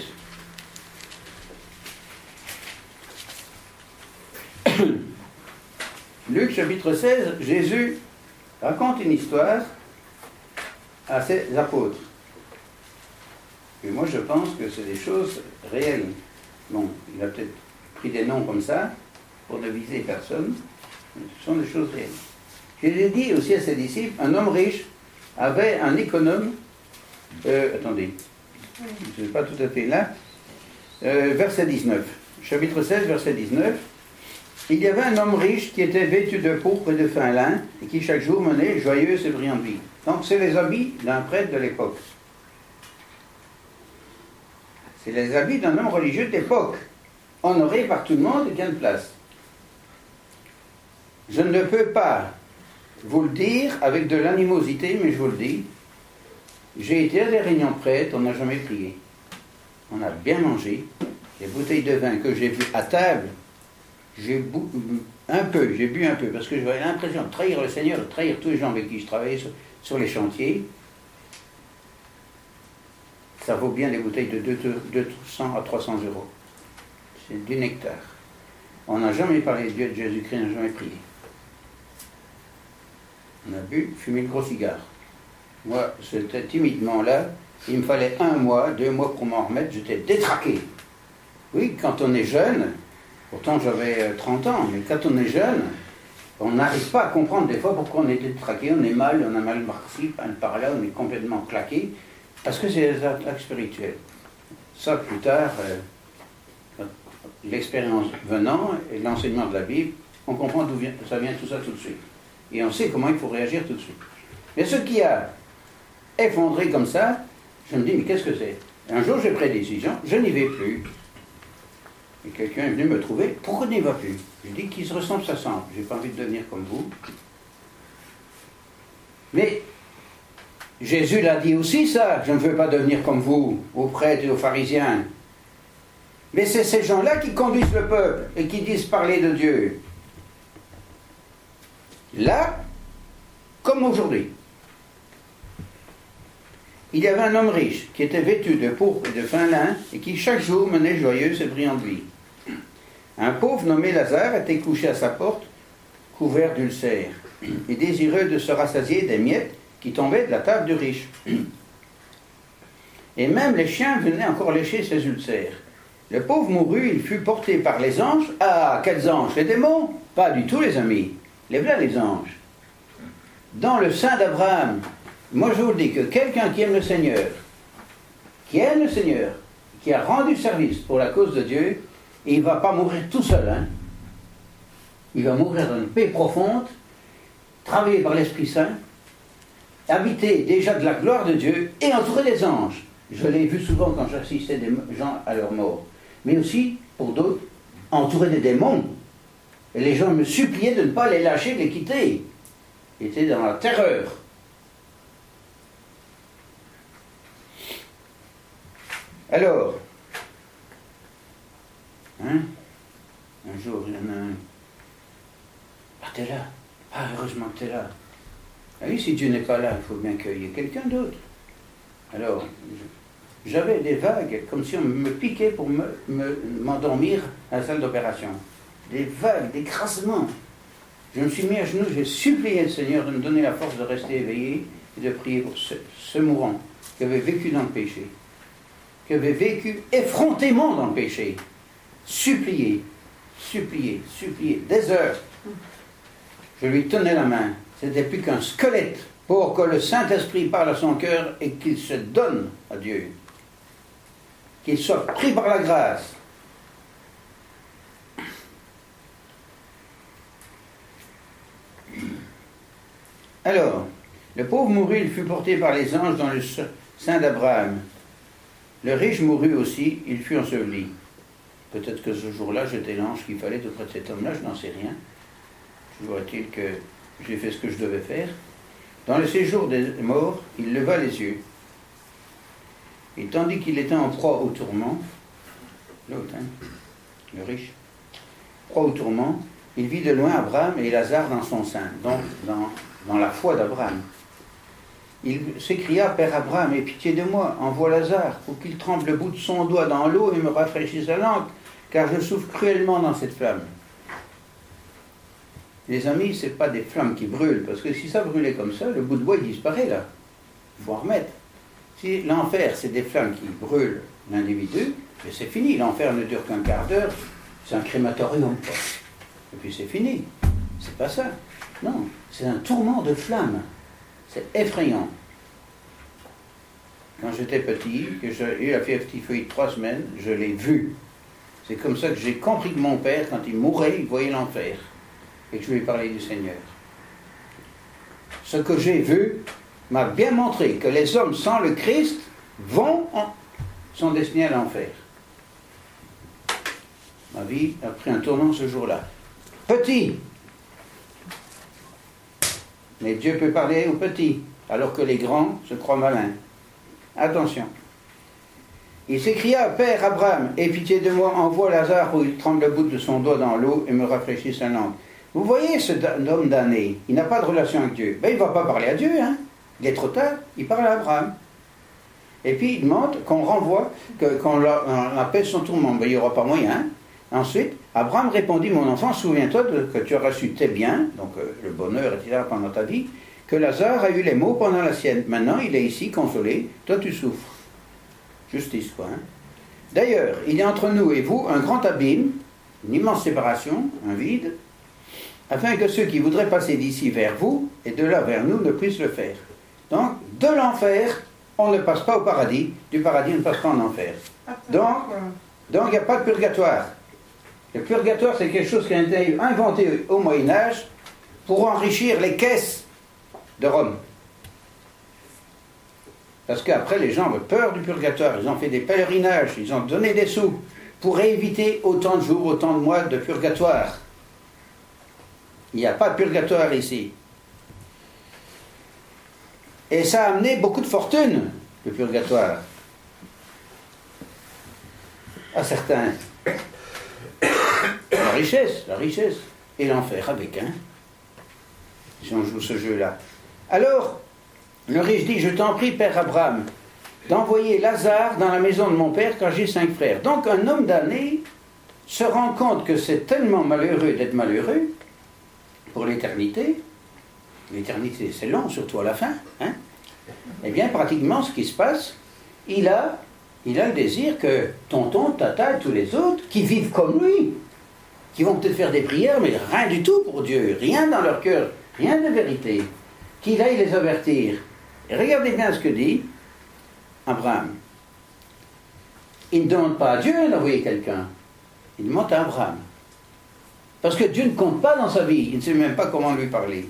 Luc chapitre seize, Jésus raconte une histoire à ses apôtres. Et moi je pense que c'est des choses réelles. Bon, il a peut-être pris des noms comme ça pour ne viser personne, mais ce sont des choses réelles. Jésus dit aussi à ses disciples, un homme riche avait un économe, euh, attendez, je ne suis pas tout à fait là, euh, verset dix-neuf, chapitre seize, verset dix-neuf, il y avait un homme riche qui était vêtu de pourpre et de fin lin, et qui chaque jour menait joyeuse et brillante vie. Donc c'est les habits d'un prêtre de l'époque. C'est les habits d'un homme religieux d'époque, honoré par tout le monde et bien de place. Je ne peux pas vous le dire avec de l'animosité, mais je vous le dis, j'ai été à des réunions de prêtres, on n'a jamais prié. On a bien mangé. Les bouteilles de vin que j'ai vues à table, j'ai bu un peu, j'ai bu un peu, parce que j'avais l'impression de trahir le Seigneur, de trahir tous les gens avec qui je travaillais sur, sur les chantiers. Ça vaut bien des bouteilles de deux cents à trois cents euros. C'est du nectar. On n'a jamais parlé de Dieu, de Jésus-Christ, on n'a jamais prié. On a bu, fumé le gros cigare. Moi, c'était timidement là. Il me fallait un mois, deux mois pour m'en remettre. J'étais détraqué. Oui, quand on est jeune, pourtant j'avais trente ans, mais quand on est jeune, on n'arrive pas à comprendre des fois pourquoi on est détraqué. On est mal, on a mal par-ci, par là, on est complètement claqué. Parce que c'est des attaques spirituelles. Ça, plus tard, euh, l'expérience venant et l'enseignement de la Bible, on comprend d'où vient, ça vient tout ça tout de suite. Et on sait comment il faut réagir tout de suite. Mais ce qui a effondré comme ça, je me dis, mais qu'est-ce que c'est? Un jour, j'ai pris décision, je n'y vais plus. Et quelqu'un est venu me trouver, pourquoi n'y va plus? Je dis qu'ils se ressemblent, ça semble. J'ai pas envie de devenir comme vous. Mais Jésus l'a dit aussi ça, je ne veux pas devenir comme vous, aux prêtres et aux pharisiens. Mais c'est ces gens-là qui conduisent le peuple et qui disent parler de Dieu. Là, comme aujourd'hui. Il y avait un homme riche qui était vêtu de pourpre et de fin lin et qui chaque jour menait joyeuse et brillante vie. Un pauvre nommé Lazare était couché à sa porte, couvert d'ulcères, et désireux de se rassasier des miettes qui tombaient de la table du riche. Et même les chiens venaient encore lécher ses ulcères. Le pauvre mourut, il fut porté par les anges. Ah, quels anges? Les démons? Pas du tout, les amis. Les voilà les anges. Dans le sein d'Abraham, moi je vous le dis que quelqu'un qui aime le Seigneur, qui aime le Seigneur, qui a rendu service pour la cause de Dieu, et il ne va pas mourir tout seul. Hein. Il va mourir dans une paix profonde, travaillé par l'Esprit Saint, habité déjà de la gloire de Dieu et entouré des anges. Je l'ai vu souvent quand j'assistais des gens à leur mort. Mais aussi, pour d'autres, entouré des démons. Et les gens me suppliaient de ne pas les lâcher, de les quitter. Ils étaient dans la terreur. Alors, hein, un jour, il y en a un. Ah, t'es là. Ah, heureusement que t'es là. Ah oui, si Dieu n'est pas là, il faut bien qu'il y ait quelqu'un d'autre. Alors, j'avais des vagues, comme si on me piquait pour me, me, m'endormir à la salle d'opération. Des vagues, des crassements. Je me suis mis à genoux, j'ai supplié le Seigneur de me donner la force de rester éveillé et de prier pour ce, ce mourant qui avait vécu dans le péché, qui avait vécu effrontément dans le péché. Supplier, supplier, supplier, des heures. Je lui tenais la main. C'était plus qu'un squelette pour que le Saint-Esprit parle à son cœur et qu'il se donne à Dieu. Qu'il soit pris par la grâce. Alors, le pauvre mourut, il fut porté par les anges dans le sein d'Abraham. Le riche mourut aussi, il fut enseveli. Peut-être que ce jour-là, j'étais l'ange qu'il fallait auprès de cet homme-là, je n'en sais rien. voit-il que j'ai fait ce que je devais faire. Dans le séjour des morts, il leva les yeux. Et tandis qu'il était en proie au tourment, l'autre, hein, le riche, proie au tourment, il vit de loin Abraham et Lazare dans son sein, donc dans, dans la foi d'Abraham. Il s'écria, Père Abraham, aie pitié de moi, envoie Lazare, pour qu'il trempe le bout de son doigt dans l'eau et me rafraîchisse la langue, car je souffre cruellement dans cette flamme. Les amis, ce n'est pas des flammes qui brûlent, parce que si ça brûlait comme ça, le bout de bois il disparaît là. Il faut en remettre. Si l'enfer, c'est des flammes qui brûlent l'individu, c'est fini. L'enfer ne dure qu'un quart d'heure, c'est un crématorium, quoi. Et puis c'est fini. C'est pas ça. Non, c'est un tourment de flammes. C'est effrayant. Quand j'étais petit, que j'ai eu la fièvre typhoïde trois semaines, je l'ai vu. C'est comme ça que j'ai compris que mon père, quand il mourait, il voyait l'enfer. Et que je lui ai parlé du Seigneur. Ce que j'ai vu m'a bien montré que les hommes sans le Christ vont en, sont destinés à l'enfer. Ma vie a pris un tournant ce jour-là. Petit. Mais Dieu peut parler aux petits, alors que les grands se croient malins. Attention. Il s'écria, Père Abraham, aie pitié de moi, envoie Lazare où il tremble le bout de son doigt dans l'eau et me rafraîchisse la langue. Vous voyez cet homme damné, il n'a pas de relation avec Dieu. Ben, il ne va pas parler à Dieu, hein. Il est trop tard, il parle à Abraham. Et puis il demande qu'on renvoie, que, qu'on apaise son tourment. Ben, il n'y aura pas moyen. Ensuite, Abraham répondit, mon enfant, souviens-toi que tu auras su tes biens, donc euh, le bonheur était là pendant ta vie, que Lazare a eu les maux pendant la sienne. Maintenant, il est ici, consolé, toi tu souffres. Justice, quoi. Hein. D'ailleurs, il y a entre nous et vous un grand abîme, une immense séparation, un vide, afin que ceux qui voudraient passer d'ici vers vous et de là vers nous ne puissent le faire. Donc, de l'enfer, on ne passe pas au paradis, du paradis, on ne passe pas en enfer. Donc, donc il n'y a pas de purgatoire. Le purgatoire, c'est quelque chose qui a été inventé au Moyen-Âge pour enrichir les caisses de Rome. Parce qu'après, les gens avaient peur du purgatoire, ils ont fait des pèlerinages, ils ont donné des sous pour éviter autant de jours, autant de mois de purgatoire. Il n'y a pas de purgatoire ici. Et ça a amené beaucoup de fortune, le purgatoire. À certains. La richesse, la richesse. Et l'enfer avec, hein. Si on joue ce jeu-là. Alors, le riche dit, je t'en prie, Père Abraham, d'envoyer Lazare dans la maison de mon père car j'ai cinq frères. Donc un homme damné se rend compte que c'est tellement malheureux d'être malheureux pour l'éternité. L'éternité, c'est long, surtout à la fin. Hein? Eh bien, pratiquement, ce qui se passe, il a, il a le désir que tonton, tata et tous les autres, qui vivent comme lui, qui vont peut-être faire des prières, mais rien du tout pour Dieu, rien dans leur cœur, rien de vérité, qu'il aille les avertir. Et regardez bien ce que dit Abraham. Il ne demande pas à Dieu d'envoyer quelqu'un, il demande à Abraham. Parce que Dieu ne compte pas dans sa vie, il ne sait même pas comment lui parler.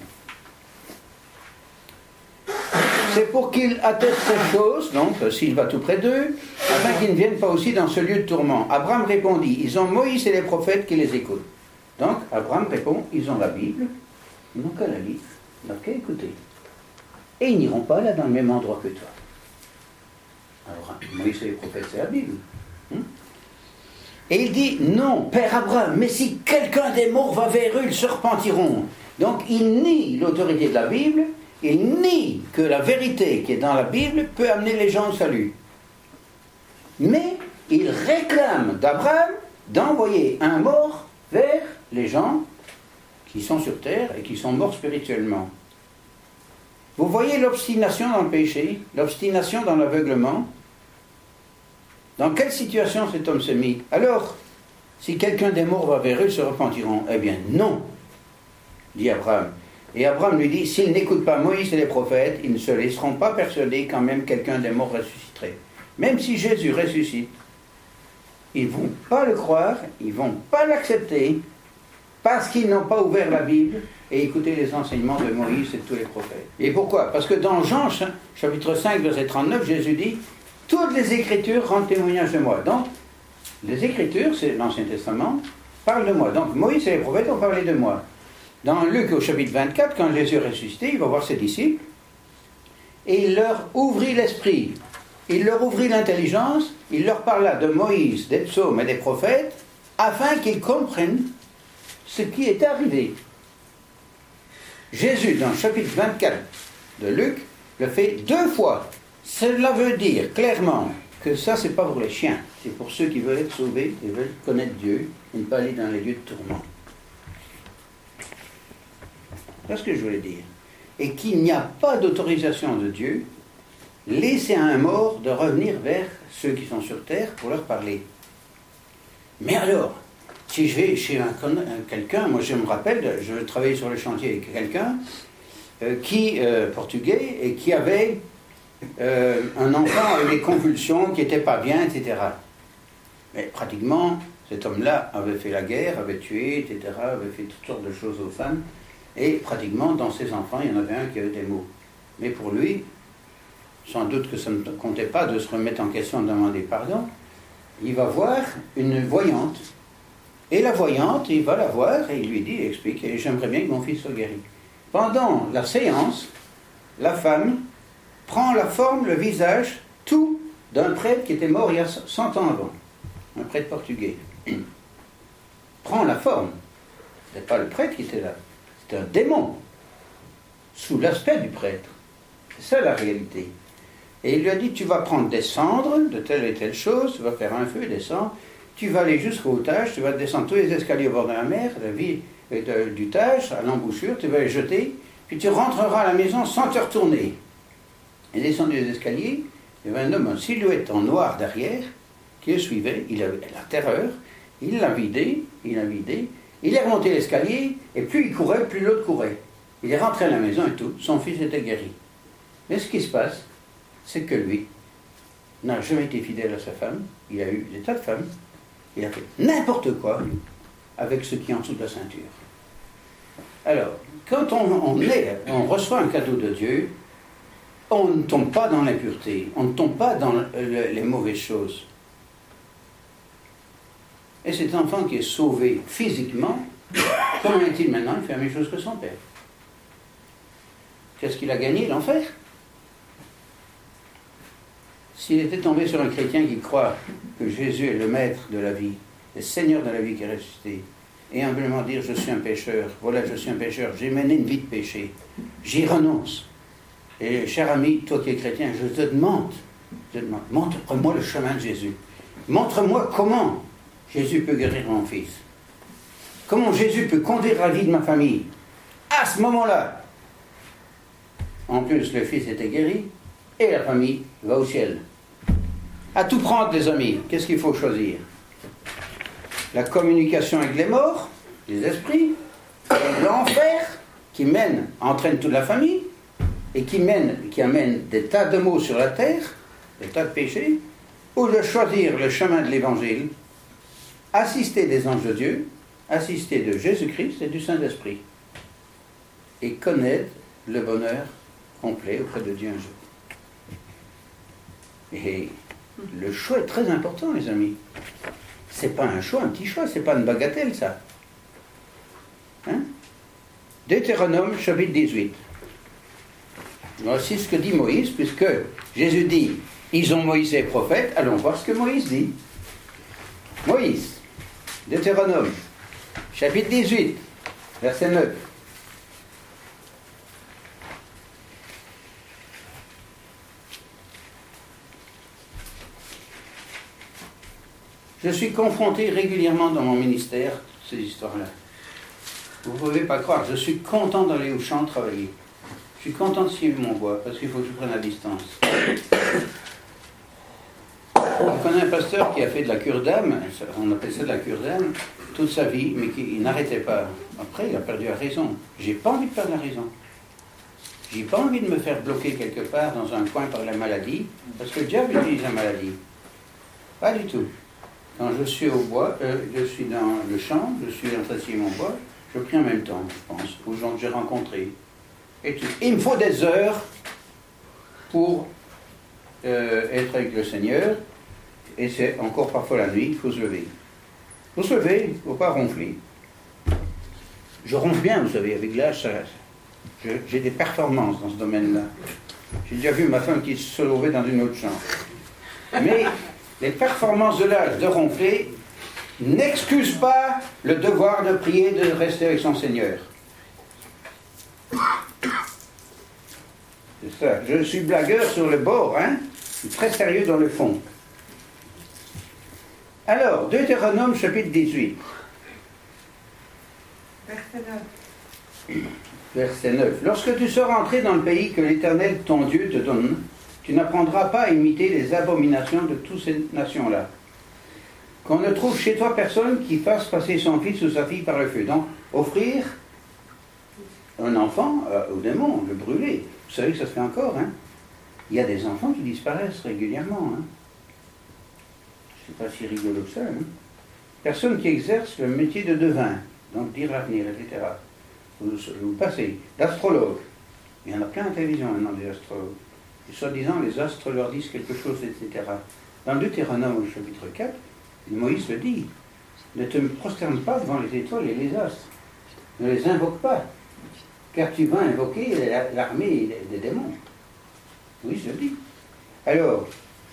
C'est pour qu'il atteste ces choses, donc s'il va tout près d'eux, afin qu'ils ne viennent pas aussi dans ce lieu de tourment. Abraham répondit, ils ont Moïse et les prophètes qui les écoutent. Donc Abraham répond, ils ont la Bible, ils n'ont qu'à la lire, ils n'ont qu'à écouter. Et ils n'iront pas là dans le même endroit que toi. Alors Moïse et les prophètes, c'est la Bible. Hum? Et il dit, non, Père Abraham, mais si quelqu'un des morts va vers eux, ils se repentiront. Donc il nie l'autorité de la Bible, il nie que la vérité qui est dans la Bible peut amener les gens au salut. Mais il réclame d'Abraham d'envoyer un mort vers les gens qui sont sur terre et qui sont morts spirituellement. Vous voyez l'obstination dans le péché, l'obstination dans l'aveuglement. Dans quelle situation cet homme s'est mis? Alors, si quelqu'un des morts va vers eux, ils se repentiront. Eh bien, non, dit Abraham. Et Abraham lui dit, s'ils n'écoutent pas Moïse et les prophètes, ils ne se laisseront pas persuader quand même quelqu'un des morts ressusciterait. Même si Jésus ressuscite, ils ne vont pas le croire, ils ne vont pas l'accepter, parce qu'ils n'ont pas ouvert la Bible et écouté les enseignements de Moïse et de tous les prophètes. Et pourquoi? Parce que dans Jean, chapitre cinq, verset trente-neuf, Jésus dit, toutes les Écritures rendent témoignage de moi. Donc, les Écritures, c'est l'Ancien Testament, parlent de moi. Donc, Moïse et les prophètes ont parlé de moi. Dans Luc au chapitre vingt-quatre, quand Jésus est ressuscité, il va voir ses disciples et il leur ouvrit l'esprit, il leur ouvrit l'intelligence, il leur parla de Moïse, des psaumes et des prophètes, afin qu'ils comprennent ce qui est arrivé. Jésus, dans le chapitre vingt-quatre de Luc, le fait deux fois. Cela veut dire clairement que ça, c'est pas pour les chiens, c'est pour ceux qui veulent être sauvés et veulent connaître Dieu et ne pas aller dans les lieux de tourment. C'est ce que je voulais dire. Et qu'il n'y a pas d'autorisation de Dieu, laisser à un mort de revenir vers ceux qui sont sur terre pour leur parler. Mais alors, si je vais chez un, quelqu'un, moi je me rappelle, je travaillais sur le chantier avec quelqu'un euh, qui, euh, portugais, et qui avait euh, un enfant avec des convulsions, qui n'était pas bien, et cetera. Mais pratiquement, cet homme-là avait fait la guerre, avait tué, et cetera, avait fait toutes sortes de choses aux femmes, et pratiquement, dans ses enfants, il y en avait un qui avait des maux. Mais pour lui, sans doute que ça ne comptait pas de se remettre en question, de demander pardon, il va voir une voyante. Et la voyante, il va la voir et il lui dit, il explique, et j'aimerais bien que mon fils soit guéri. Pendant la séance, la femme prend la forme, le visage, tout d'un prêtre qui était mort il y a cent ans avant. Un prêtre portugais. Prend la forme. Ce n'était pas le prêtre qui était là. C'était un démon. Sous l'aspect du prêtre. C'est ça la réalité. Et il lui a dit, tu vas prendre des cendres de telle et telle chose, tu vas faire un feu, descendre, tu vas aller jusqu'au Tage, tu vas descendre tous les escaliers au bord de la mer, la ville de, du Tage, à l'embouchure, tu vas les jeter, puis tu rentreras à la maison sans te retourner. Et descendu les escaliers, il y avait un homme en silhouette en noir derrière, qui le suivait, il avait la terreur, il l'a vidé, il l'a vidé, il est remonté l'escalier, et plus il courait, plus l'autre courait. Il est rentré à la maison et tout, son fils était guéri. Mais ce qui se passe, c'est que lui n'a jamais été fidèle à sa femme, il a eu des tas de femmes, il a fait n'importe quoi avec ce qui est en dessous de la ceinture. Alors, quand on, on, est, on reçoit un cadeau de Dieu, on ne tombe pas dans l'impureté, on ne tombe pas dans le, le, les mauvaises choses. Et cet enfant qui est sauvé physiquement, comment est-il maintenant? Il fait la même chose que son père. Qu'est-ce qu'il a gagné? L'enfer. S'il était tombé sur un chrétien qui croit que Jésus est le maître de la vie, le Seigneur de la vie qui est ressuscité, et humblement dire, je suis un pécheur, voilà, je suis un pécheur, j'ai mené une vie de péché, j'y renonce. Et cher ami, toi qui es chrétien, je te demande, je te demande, montre-moi le chemin de Jésus. Montre-moi comment Jésus peut guérir mon fils. Comment Jésus peut conduire la vie de ma famille. À ce moment-là, en plus, le fils était guéri, et la famille va au ciel. À tout prendre, les amis, qu'est-ce qu'il faut choisir? La communication avec les morts, les esprits, l'enfer, qui mène, entraîne toute la famille, et qui mène, qui amène des tas de maux sur la terre, des tas de péchés, ou de choisir le chemin de l'évangile, assister des anges de Dieu, assister de Jésus-Christ et du Saint-Esprit, et connaître le bonheur complet auprès de Dieu un jour. Et le choix est très important, les amis. C'est pas un choix, un petit choix, c'est pas une bagatelle, ça. Hein? Deutéronome, chapitre dix-huit. Voici ce que dit Moïse, puisque Jésus dit, ils ont Moïse et les prophètes, allons voir ce que Moïse dit. Moïse, Deutéronome, chapitre dix-huit, verset neuf. Je suis confronté régulièrement dans mon ministère à ces histoires-là. Vous ne pouvez pas croire, je suis content d'aller au champ travailler. Je suis content de suivre mon bois, parce qu'il faut que je prenne la distance. Je connais un pasteur qui a fait de la cure d'âme, on appelle ça de la cure d'âme, toute sa vie, mais qui il n'arrêtait pas. Après, il a perdu la raison. J'ai pas envie de perdre la raison. J'ai pas envie de me faire bloquer quelque part dans un coin par la maladie, parce que le diable utilise la maladie. Pas du tout. Quand je suis au bois, euh, je suis dans le champ, je suis en train de scier mon bois, je prie en même temps, je pense, aux gens que j'ai rencontrés. Et tout. Il me faut des heures pour euh, être avec le Seigneur, et c'est encore parfois la nuit, il faut se lever. Il faut se lever, il ne faut pas ronfler. je ronfle bien, vous savez, avec l'âge, ça, je- j'ai des performances dans ce domaine-là. J'ai déjà vu ma femme qui se levait dans une autre chambre. Mais les performances de l'âge de ronfler n'excusent pas le devoir de prier, de rester avec son Seigneur. C'est ça. Je suis blagueur sur le bord, hein. Je suis très sérieux dans le fond. Alors, Deutéronome chapitre dix-huit. Verset neuf. Verset neuf. Lorsque tu seras entré dans le pays que l'Éternel, ton Dieu, te donne, tu n'apprendras pas à imiter les abominations de toutes ces nations-là. Qu'on ne trouve chez toi personne qui fasse passer son fils ou sa fille par le feu. Donc, offrir un enfant euh, au démon, le brûler. Vous savez que ça se fait encore, hein. Il y a des enfants qui disparaissent régulièrement, hein. C'est pas si rigolo que ça, hein. Personne qui exerce le métier de devin, donc dire l'avenir, et cetera. Vous, vous passez d'astrologue. Il y en a plein à la télévision maintenant, des astrologues. Et soi-disant, les astres leur disent quelque chose, et cetera. Dans Deutéronome, au chapitre quatre, Moïse le dit. Ne te prosterne pas devant les étoiles et les astres. Ne les invoque pas. Car tu vas invoquer l'armée des démons. Oui, je le dis. Alors,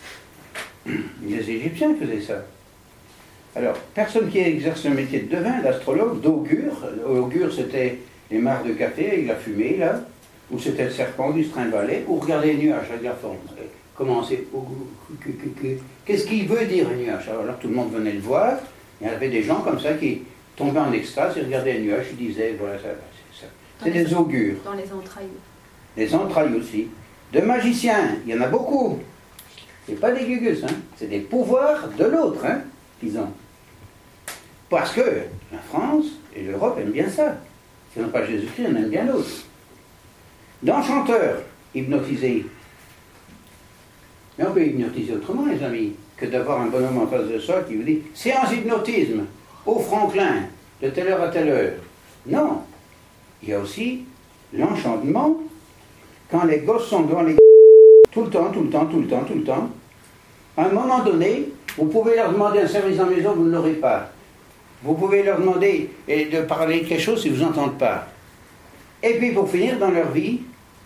les Égyptiens faisaient ça. Alors, personne qui exerce le métier de devin, d'astrologue, d'augure, augure c'était les mares de café avec la fumée, là, ou c'était le serpent qui se trimbalait, ou regarder les nuages avec la forme. Comment c'est. Qu'est-ce qu'il veut dire un nuage? Alors tout le monde venait le voir, il y avait des gens comme ça qui tombaient en extase, ils regardaient les nuages, ils disaient, voilà, ça, c'est ça. C'est des augures. Dans les entrailles. Les entrailles aussi. De magiciens, il y en a beaucoup. C'est pas des gugus, hein. C'est des pouvoirs de l'autre, hein, qu'ils ont. Parce que la France et l'Europe aiment bien ça. Si on n'a pas Jésus-Christ, on aime bien l'autre. D'enchanteurs, hypnotisés. Mais on peut hypnotiser autrement, les amis, que d'avoir un bonhomme en face de soi qui vous dit « séance hypnotisme, au Franklin, de telle heure à telle heure ». Non. Il y a aussi l'enchantement quand les gosses sont devant les tout le temps, tout le temps, tout le temps, tout le temps. À un moment donné, vous pouvez leur demander un service en maison, vous ne l'aurez pas. Vous pouvez leur demander de parler de quelque chose si vous n'entendez pas. Et puis pour finir, dans leur vie,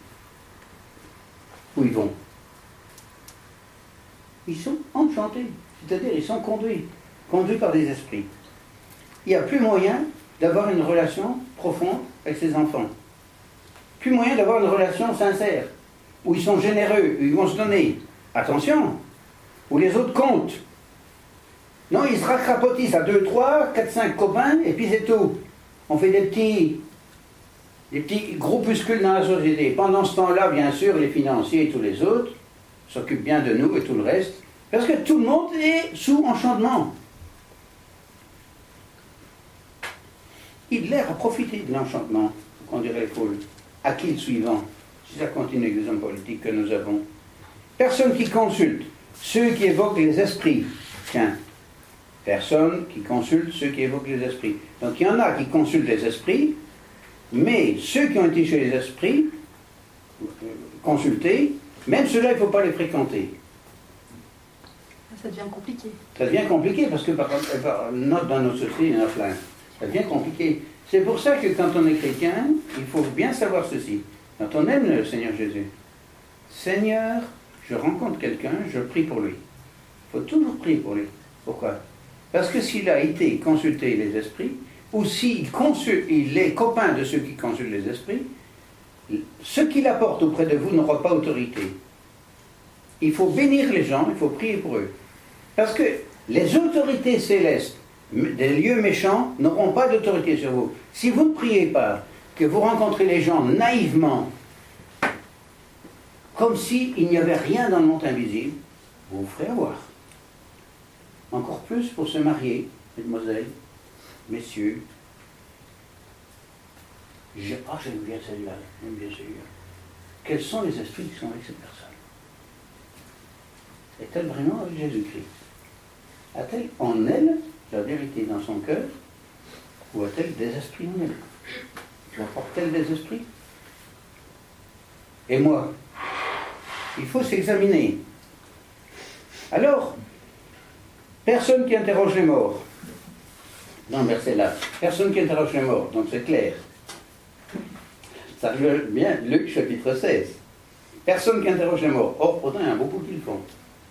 où ils vont? Ils sont enchantés, c'est-à-dire ils sont conduits, conduits par des esprits. Il n'y a plus moyen d'avoir une relation profonde avec ses enfants. Plus moyen d'avoir une relation sincère, où ils sont généreux, où ils vont se donner. Attention, où les autres comptent. Non, ils se racrapotissent à deux, trois, quatre, cinq copains, et puis c'est tout. On fait des petits, des petits groupuscules dans la société. Pendant ce temps-là, bien sûr, les financiers et tous les autres s'occupent bien de nous et tout le reste, parce que tout le monde est sous enchantement. Hitler a profité de l'enchantement, qu'on dirait Paul. À qui le suivant, si ça continue avec les hommes politiques que nous avons? Personne qui consulte ceux qui évoquent les esprits. Tiens, personne qui consulte ceux qui évoquent les esprits. Donc il y en a qui consultent les esprits, mais ceux qui ont été chez les esprits, consultés, même ceux-là, il ne faut pas les fréquenter. Ça devient compliqué. Ça devient compliqué parce que par, par, dans nos sociétés, il y en a plein. Ça devient compliqué. C'est pour ça que quand on est chrétien, il faut bien savoir ceci. Quand on aime le Seigneur Jésus, Seigneur, je rencontre quelqu'un, je prie pour lui. Il faut toujours prier pour lui. Pourquoi? Parce que s'il a été consulter les esprits, ou s'il consulte, il est copain de ceux qui consultent les esprits, ce qu'il apporte auprès de vous n'aura pas autorité. Il faut bénir les gens, il faut prier pour eux. Parce que les autorités célestes des lieux méchants n'auront pas d'autorité sur vous. Si vous ne priez pas, que vous rencontrez les gens naïvement, comme s'il n'y avait rien dans le monde invisible, vous vous ferez avoir. Encore plus pour se marier, mesdemoiselles, messieurs. Je, ah, j'aime bien celle-là, j'aime bien celle-là. Quels sont les esprits qui sont avec cette personne? Est-elle vraiment avec Jésus-Christ? A-t-elle en elle la vérité dans son cœur, ou a-t-elle des esprits en elle? Apporte-t-elle des esprits? Et moi, il faut s'examiner. Alors, personne qui interroge les morts. dans le verset là. Personne qui interroge les morts, donc c'est clair. Ça veut bien Luc chapitre seize. Personne qui interroge les morts. Or, pourtant, il y en a beaucoup qui le font.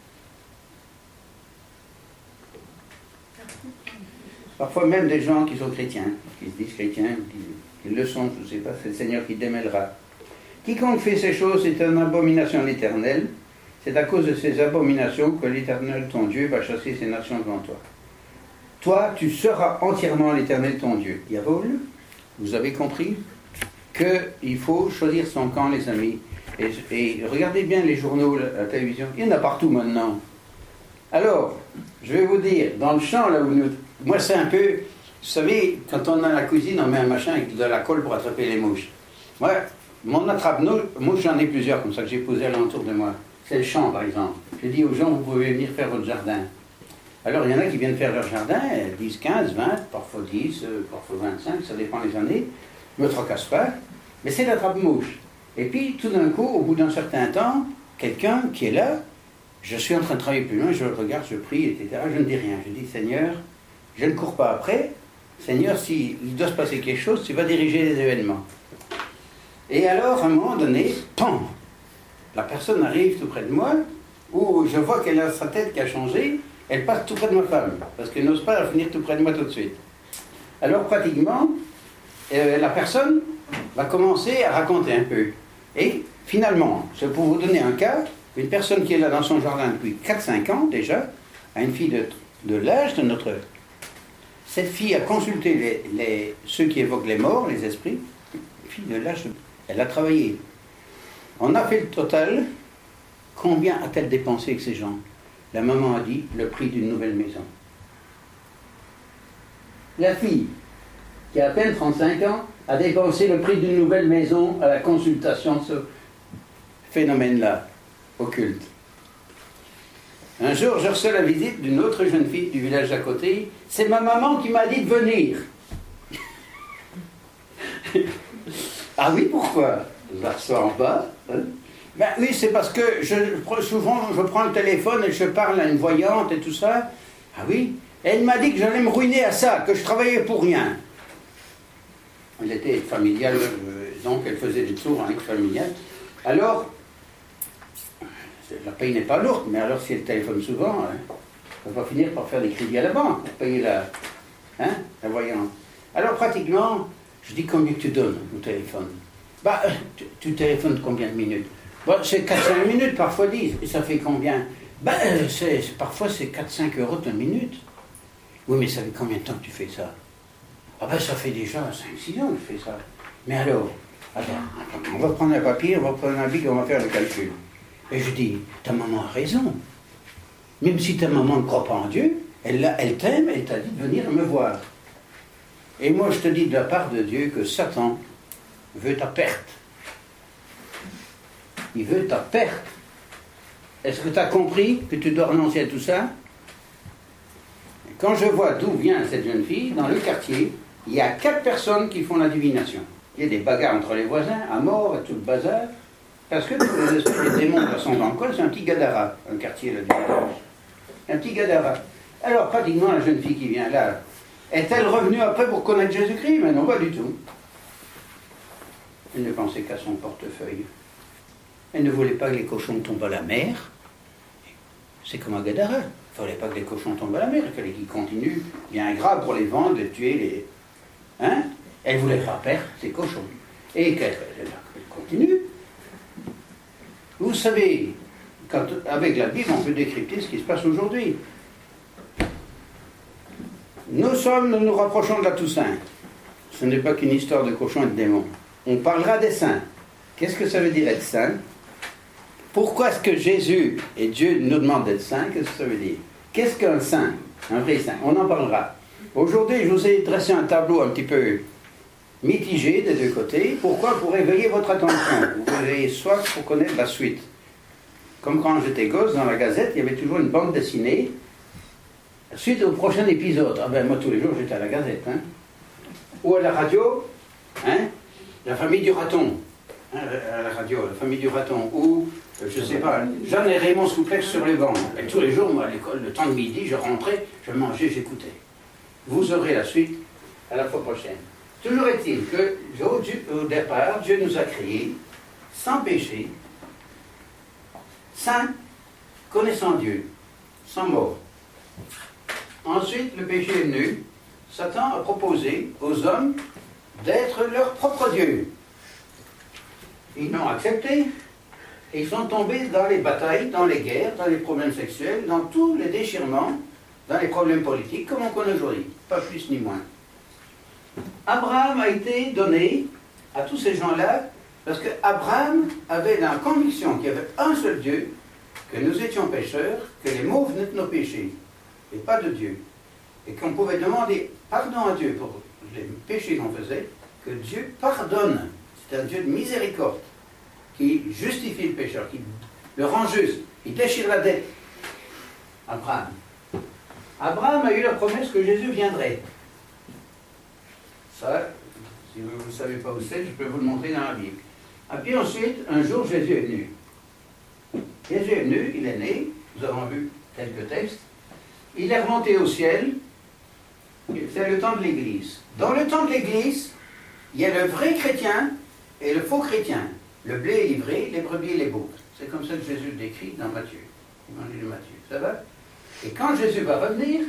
Parfois même des gens qui sont chrétiens, qui se disent chrétiens, qui, qui le sont, je ne sais pas, c'est le Seigneur qui démêlera. Quiconque fait ces choses est une abomination à l'Éternel. C'est à cause de ces abominations que l'Éternel, ton Dieu, va chasser ces nations devant toi. Toi, tu seras entièrement l'Éternel, ton Dieu. Yahweh, vous avez compris qu'il faut choisir son camp, les amis. Et, et regardez bien les journaux, la, la télévision. Il y en a partout maintenant. Alors, je vais vous dire, dans le champ, là où nous... Moi, c'est un peu... Vous savez, quand on est à la cuisine, on met un machin avec de la colle pour attraper les mouches. Moi, mon attrape-mouche, j'en ai plusieurs comme ça que j'ai posé alentour de moi. C'est le champ, par exemple. Je dis aux gens, vous pouvez venir faire votre jardin. Alors, il y en a qui viennent faire leur jardin, dix, quinze, vingt, parfois dix, parfois vingt-cinq, ça dépend des années. Je ne me tracasse pas, mais c'est l'attrape-mouche. Et puis, tout d'un coup, au bout d'un certain temps, quelqu'un qui est là, je suis en train de travailler plus loin, je regarde, je prie, et cetera. Je ne dis rien. Je dis, Seigneur, je ne cours pas après. Seigneur, s'il doit se passer quelque chose, tu vas diriger les événements. Et alors, à un moment donné, pan, la personne arrive tout près de moi, où je vois qu'elle a sa tête qui a changé, elle passe tout près de ma femme, parce qu'elle n'ose pas venir tout près de moi tout de suite. Alors, pratiquement, euh, la personne va commencer à raconter un peu. Et finalement, c'est pour vous donner un cas, une personne qui est là dans son jardin depuis quatre cinq ans déjà, a une fille de, de l'âge de notre... Cette fille a consulté les, les, ceux qui évoquent les morts, les esprits, une fille de l'âge, elle a travaillé. On a fait le total, combien a-t-elle dépensé avec ces gens? La maman a dit, le prix d'une nouvelle maison. La fille, qui a à peine trente-cinq ans, a dépensé le prix d'une nouvelle maison à la consultation de ce phénomène-là, occulte. Un jour, je reçois la visite d'une autre jeune fille du village à côté. C'est ma maman qui m'a dit de venir. Ah oui, pourquoi? Je la reçois en bas. Hein? Ben oui, c'est parce que je, souvent, je prends le téléphone et je parle à une voyante et tout ça. Ah oui? Et elle m'a dit que j'allais me ruiner à ça, que je travaillais pour rien. Elle était familiale, euh, donc elle faisait des tours avec familiale. Alors, la paye n'est pas lourde, mais alors si elle téléphone souvent, hein, elle va finir par faire des crédits à la banque pour payer la, hein, la voyante. Alors pratiquement, je dis combien tu donnes au téléphone? Bah, tu, tu téléphones combien de minutes? Bah, c'est quatre cinq minutes, parfois dix. Et ça fait combien? Bah, c'est, parfois c'est quatre cinq euros de minute. Oui, mais ça fait combien de temps que tu fais ça? Ah ben ça fait déjà cinq six ans que je fais ça. Mais alors, attends, attends, on va prendre un papier, on va prendre un bic et on va faire le calcul. Et je dis, ta maman a raison. Même si ta maman ne croit pas en Dieu, elle, elle t'aime, elle t'a dit de venir me voir. Et moi je te dis de la part de Dieu que Satan veut ta perte. Il veut ta perte. Est-ce que tu as compris que tu dois renoncer à tout ça? Quand je vois d'où vient cette jeune fille, dans le quartier, il y a quatre personnes qui font la divination. Il y a des bagarres entre les voisins, à mort et tout le bazar. Parce que les esprits des démons qui sont dans le coin, c'est un petit Gadara, un quartier là du village. Un petit Gadara. Alors, pratiquement, la jeune fille qui vient là, est-elle revenue après pour connaître Jésus-Christ? Mais non, pas du tout. Elle ne pensait qu'à son portefeuille. Elle ne voulait pas que les cochons tombent à la mer. C'est comme un Gadara. Il ne fallait pas que les cochons tombent à la mer. Il fallait qu'ils continuent, bien grave pour les vendre, de tuer les... Hein? Elle ne voulait pas perdre ses cochons. Et qu'elle continue. Vous savez, quand, avec la Bible, on peut décrypter ce qui se passe aujourd'hui. Nous sommes, nous nous rapprochons de la Toussaint. Ce n'est pas qu'une histoire de cochons et de démons. On parlera des saints. Qu'est-ce que ça veut dire être saint? Pourquoi est-ce que Jésus et Dieu nous demandent d'être saints? Qu'est-ce que ça veut dire? Qu'est-ce qu'un saint? Un vrai saint? On en parlera. Aujourd'hui, je vous ai dressé un tableau un petit peu mitigé des deux côtés. Pourquoi? Pour éveiller votre attention. Vous avez soif pour connaître la suite. Comme quand j'étais gosse, dans la Gazette, il y avait toujours une bande dessinée. Suite au prochain épisode. Ah ben moi, tous les jours, j'étais à la Gazette. Hein. Ou à la radio, hein, la famille du raton. Hein, à la radio, la famille du raton. Ou, je ne sais pas, Jeanne et Raymond Souplex sur les bancs. Et tous les jours, moi, à l'école, le temps de midi, je rentrais, je mangeais, j'écoutais. Vous aurez la suite à la fois prochaine. Toujours est-il que, au, au départ, Dieu nous a créés sans péché, saints, connaissant Dieu, sans mort. Ensuite, le péché est venu. Satan a proposé aux hommes d'être leur propre Dieu. Ils l'ont accepté. Et ils sont tombés dans les batailles, dans les guerres, dans les problèmes sexuels, dans tous les déchirements, dans les problèmes politiques, comme on connaît aujourd'hui. Pas plus ni moins. Abraham a été donné à tous ces gens-là parce qu'Abraham avait la conviction qu'il y avait un seul Dieu, que nous étions pécheurs, que les maux venaient de nos péchés, et pas de Dieu. Et qu'on pouvait demander pardon à Dieu pour les péchés qu'on faisait, que Dieu pardonne. C'est un Dieu de miséricorde, qui justifie le pécheur, qui le rend juste, qui déchire la dette. Abraham. Abraham a eu la promesse que Jésus viendrait. Ça, si vous ne savez pas où c'est, je peux vous le montrer dans la Bible. Et puis ensuite, un jour, Jésus est venu. Jésus est venu, il est né, nous avons vu quelques textes. Il est remonté au ciel. C'est le temps de l'Église. Dans le temps de l'Église, il y a le vrai chrétien et le faux chrétien. Le blé est livré, les brebis et les boucs. C'est comme ça que Jésus le décrit dans Matthieu. L'évangile de Matthieu. Ça va? Et quand Jésus va revenir,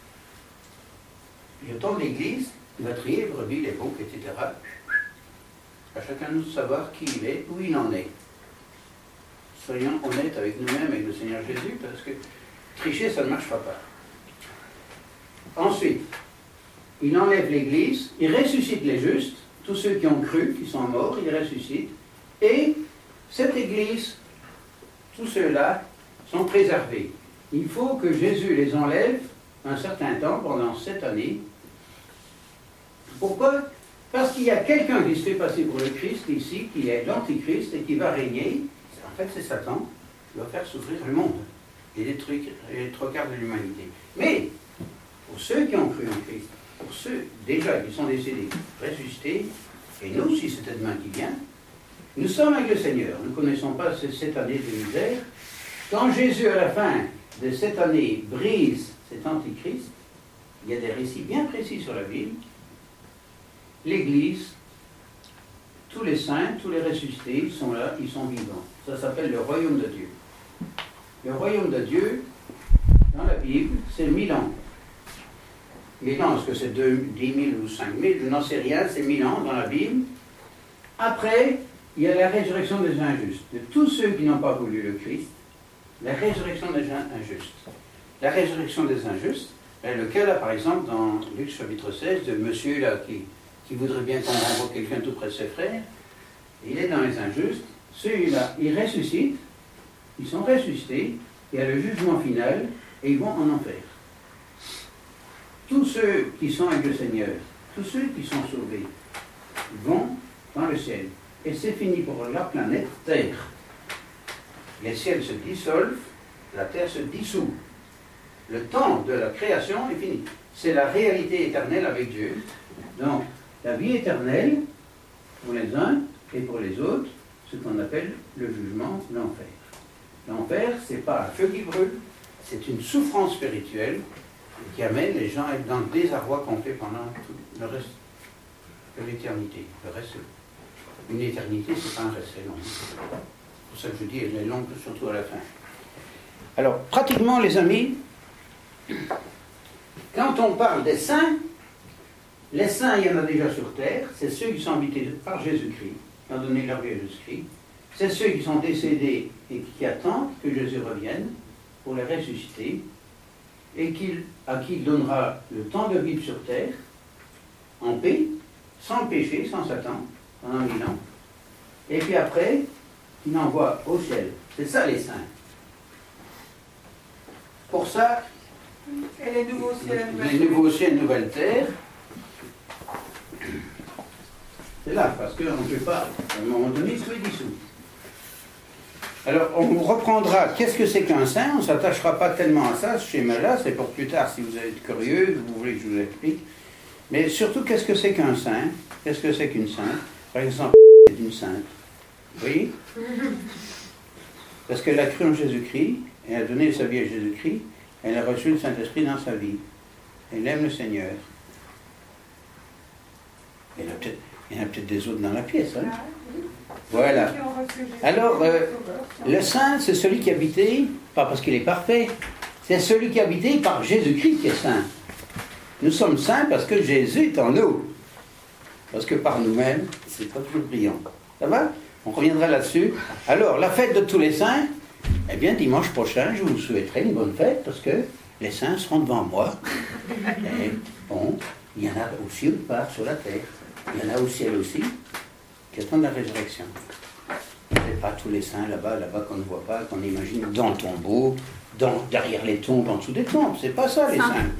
le temps de l'Église, il va trier les brebis, les boucs, et cetera. À chacun de nous de savoir qui il est, où il en est. Soyons honnêtes avec nous-mêmes, avec le Seigneur Jésus, parce que tricher, ça ne marchera pas. Ensuite, il enlève l'Église, il ressuscite les justes, tous ceux qui ont cru, qui sont morts, il ressuscite, et cette Église, tous ceux-là, sont préservés. Il faut que Jésus les enlève un certain temps, pendant sept années. Pourquoi? Parce qu'il y a quelqu'un qui se fait passer pour le Christ ici, qui est l'Antichrist et qui va régner. En fait, c'est Satan qui va faire souffrir le monde et détruire les trois quarts de l'humanité. Mais, pour ceux qui ont cru en Christ, pour ceux déjà qui sont décédés, ressuscités, et nous, si c'était demain qui vient, nous sommes avec le Seigneur. Nous ne connaissons pas ces sept années de misère. Quand Jésus, à la fin de cette année, brise cet Antichrist, il y a des récits bien précis sur la Bible. L'Église, tous les saints, tous les ressuscités, ils sont là, ils sont vivants. Ça s'appelle le royaume de Dieu. Le royaume de Dieu, dans la Bible, c'est mille ans. Mille ans, est-ce que c'est dix mille ou cinq mille? Je n'en sais rien, c'est mille ans dans la Bible. Après, il y a la résurrection des injustes. De tous ceux qui n'ont pas voulu le Christ, la résurrection des injustes. La résurrection des injustes, est le cas là, par exemple, dans Luc chapitre seize, de monsieur là qui, qui voudrait bien qu'on renvoie quelqu'un tout près de ses frères. Il est dans les injustes. Ceux-là, ils ressuscitent, ils sont ressuscités, il y a le jugement final, et ils vont en enfer. Tous ceux qui sont avec le Seigneur, tous ceux qui sont sauvés, vont dans le ciel. Et c'est fini pour la planète Terre. Les ciels se dissolvent, la terre se dissout. Le temps de la création est fini. C'est la réalité éternelle avec Dieu. Donc, la vie éternelle, pour les uns et pour les autres, ce qu'on appelle le jugement, l'enfer. L'enfer, ce n'est pas un feu qui brûle, c'est une souffrance spirituelle qui amène les gens à être dans le désarroi qu'on fait pendant tout le reste de l'éternité. Le reste, une éternité, c'est pas un reste long. C'est pour ça que je dis, elle est longue, surtout à la fin. Alors, pratiquement, les amis, quand on parle des saints, les saints, il y en a déjà sur terre, c'est ceux qui sont habités par Jésus-Christ, qui ont donné leur vie à Jésus-Christ. C'est ceux qui sont décédés et qui attendent que Jésus revienne pour les ressusciter, et qu'il, à qui il donnera le temps de vivre sur terre, en paix, sans péché, sans Satan, pendant mille ans. Et puis après, il envoie au ciel. C'est ça les saints. Pour ça, Et les nouveaux ciels, les nouveaux ciels, nouvelle terre, c'est là, parce qu'on ne peut pas, à un moment donné, se dissout. Alors, on reprendra, qu'est-ce que c'est qu'un saint? On ne s'attachera pas tellement à ça, ce schéma-là, c'est pour plus tard, si vous êtes curieux, vous voulez que je vous explique. Mais surtout, qu'est-ce que c'est qu'un saint? Qu'est-ce que c'est qu'une sainte? Par exemple, c'est une sainte. Vous voyez? Parce qu'elle a cru en Jésus-Christ, elle a donné sa vie à Jésus-Christ, elle a reçu le Saint-Esprit dans sa vie. Elle aime le Seigneur. Il y en a peut-être, il y en a peut-être des autres dans la pièce. Hein. Voilà. Alors, euh, le saint, c'est celui qui est habité, pas parce qu'il est parfait, c'est celui qui est habité par Jésus-Christ qui est saint. Nous sommes saints parce que Jésus est en nous. Parce que par nous-mêmes, c'est pas toujours brillant. Ça va? On reviendra là-dessus. Alors, la fête de tous les saints, eh bien, dimanche prochain, je vous souhaiterai une bonne fête parce que les saints seront devant moi. Et bon, il y en a aussi autre part sur la terre. Il y en a au ciel aussi qui attendent la résurrection. Et pas tous les saints là-bas, là-bas qu'on ne voit pas, qu'on imagine dans le tombeau, dans, derrière les tombes, en dessous des tombes. C'est pas ça, les saints.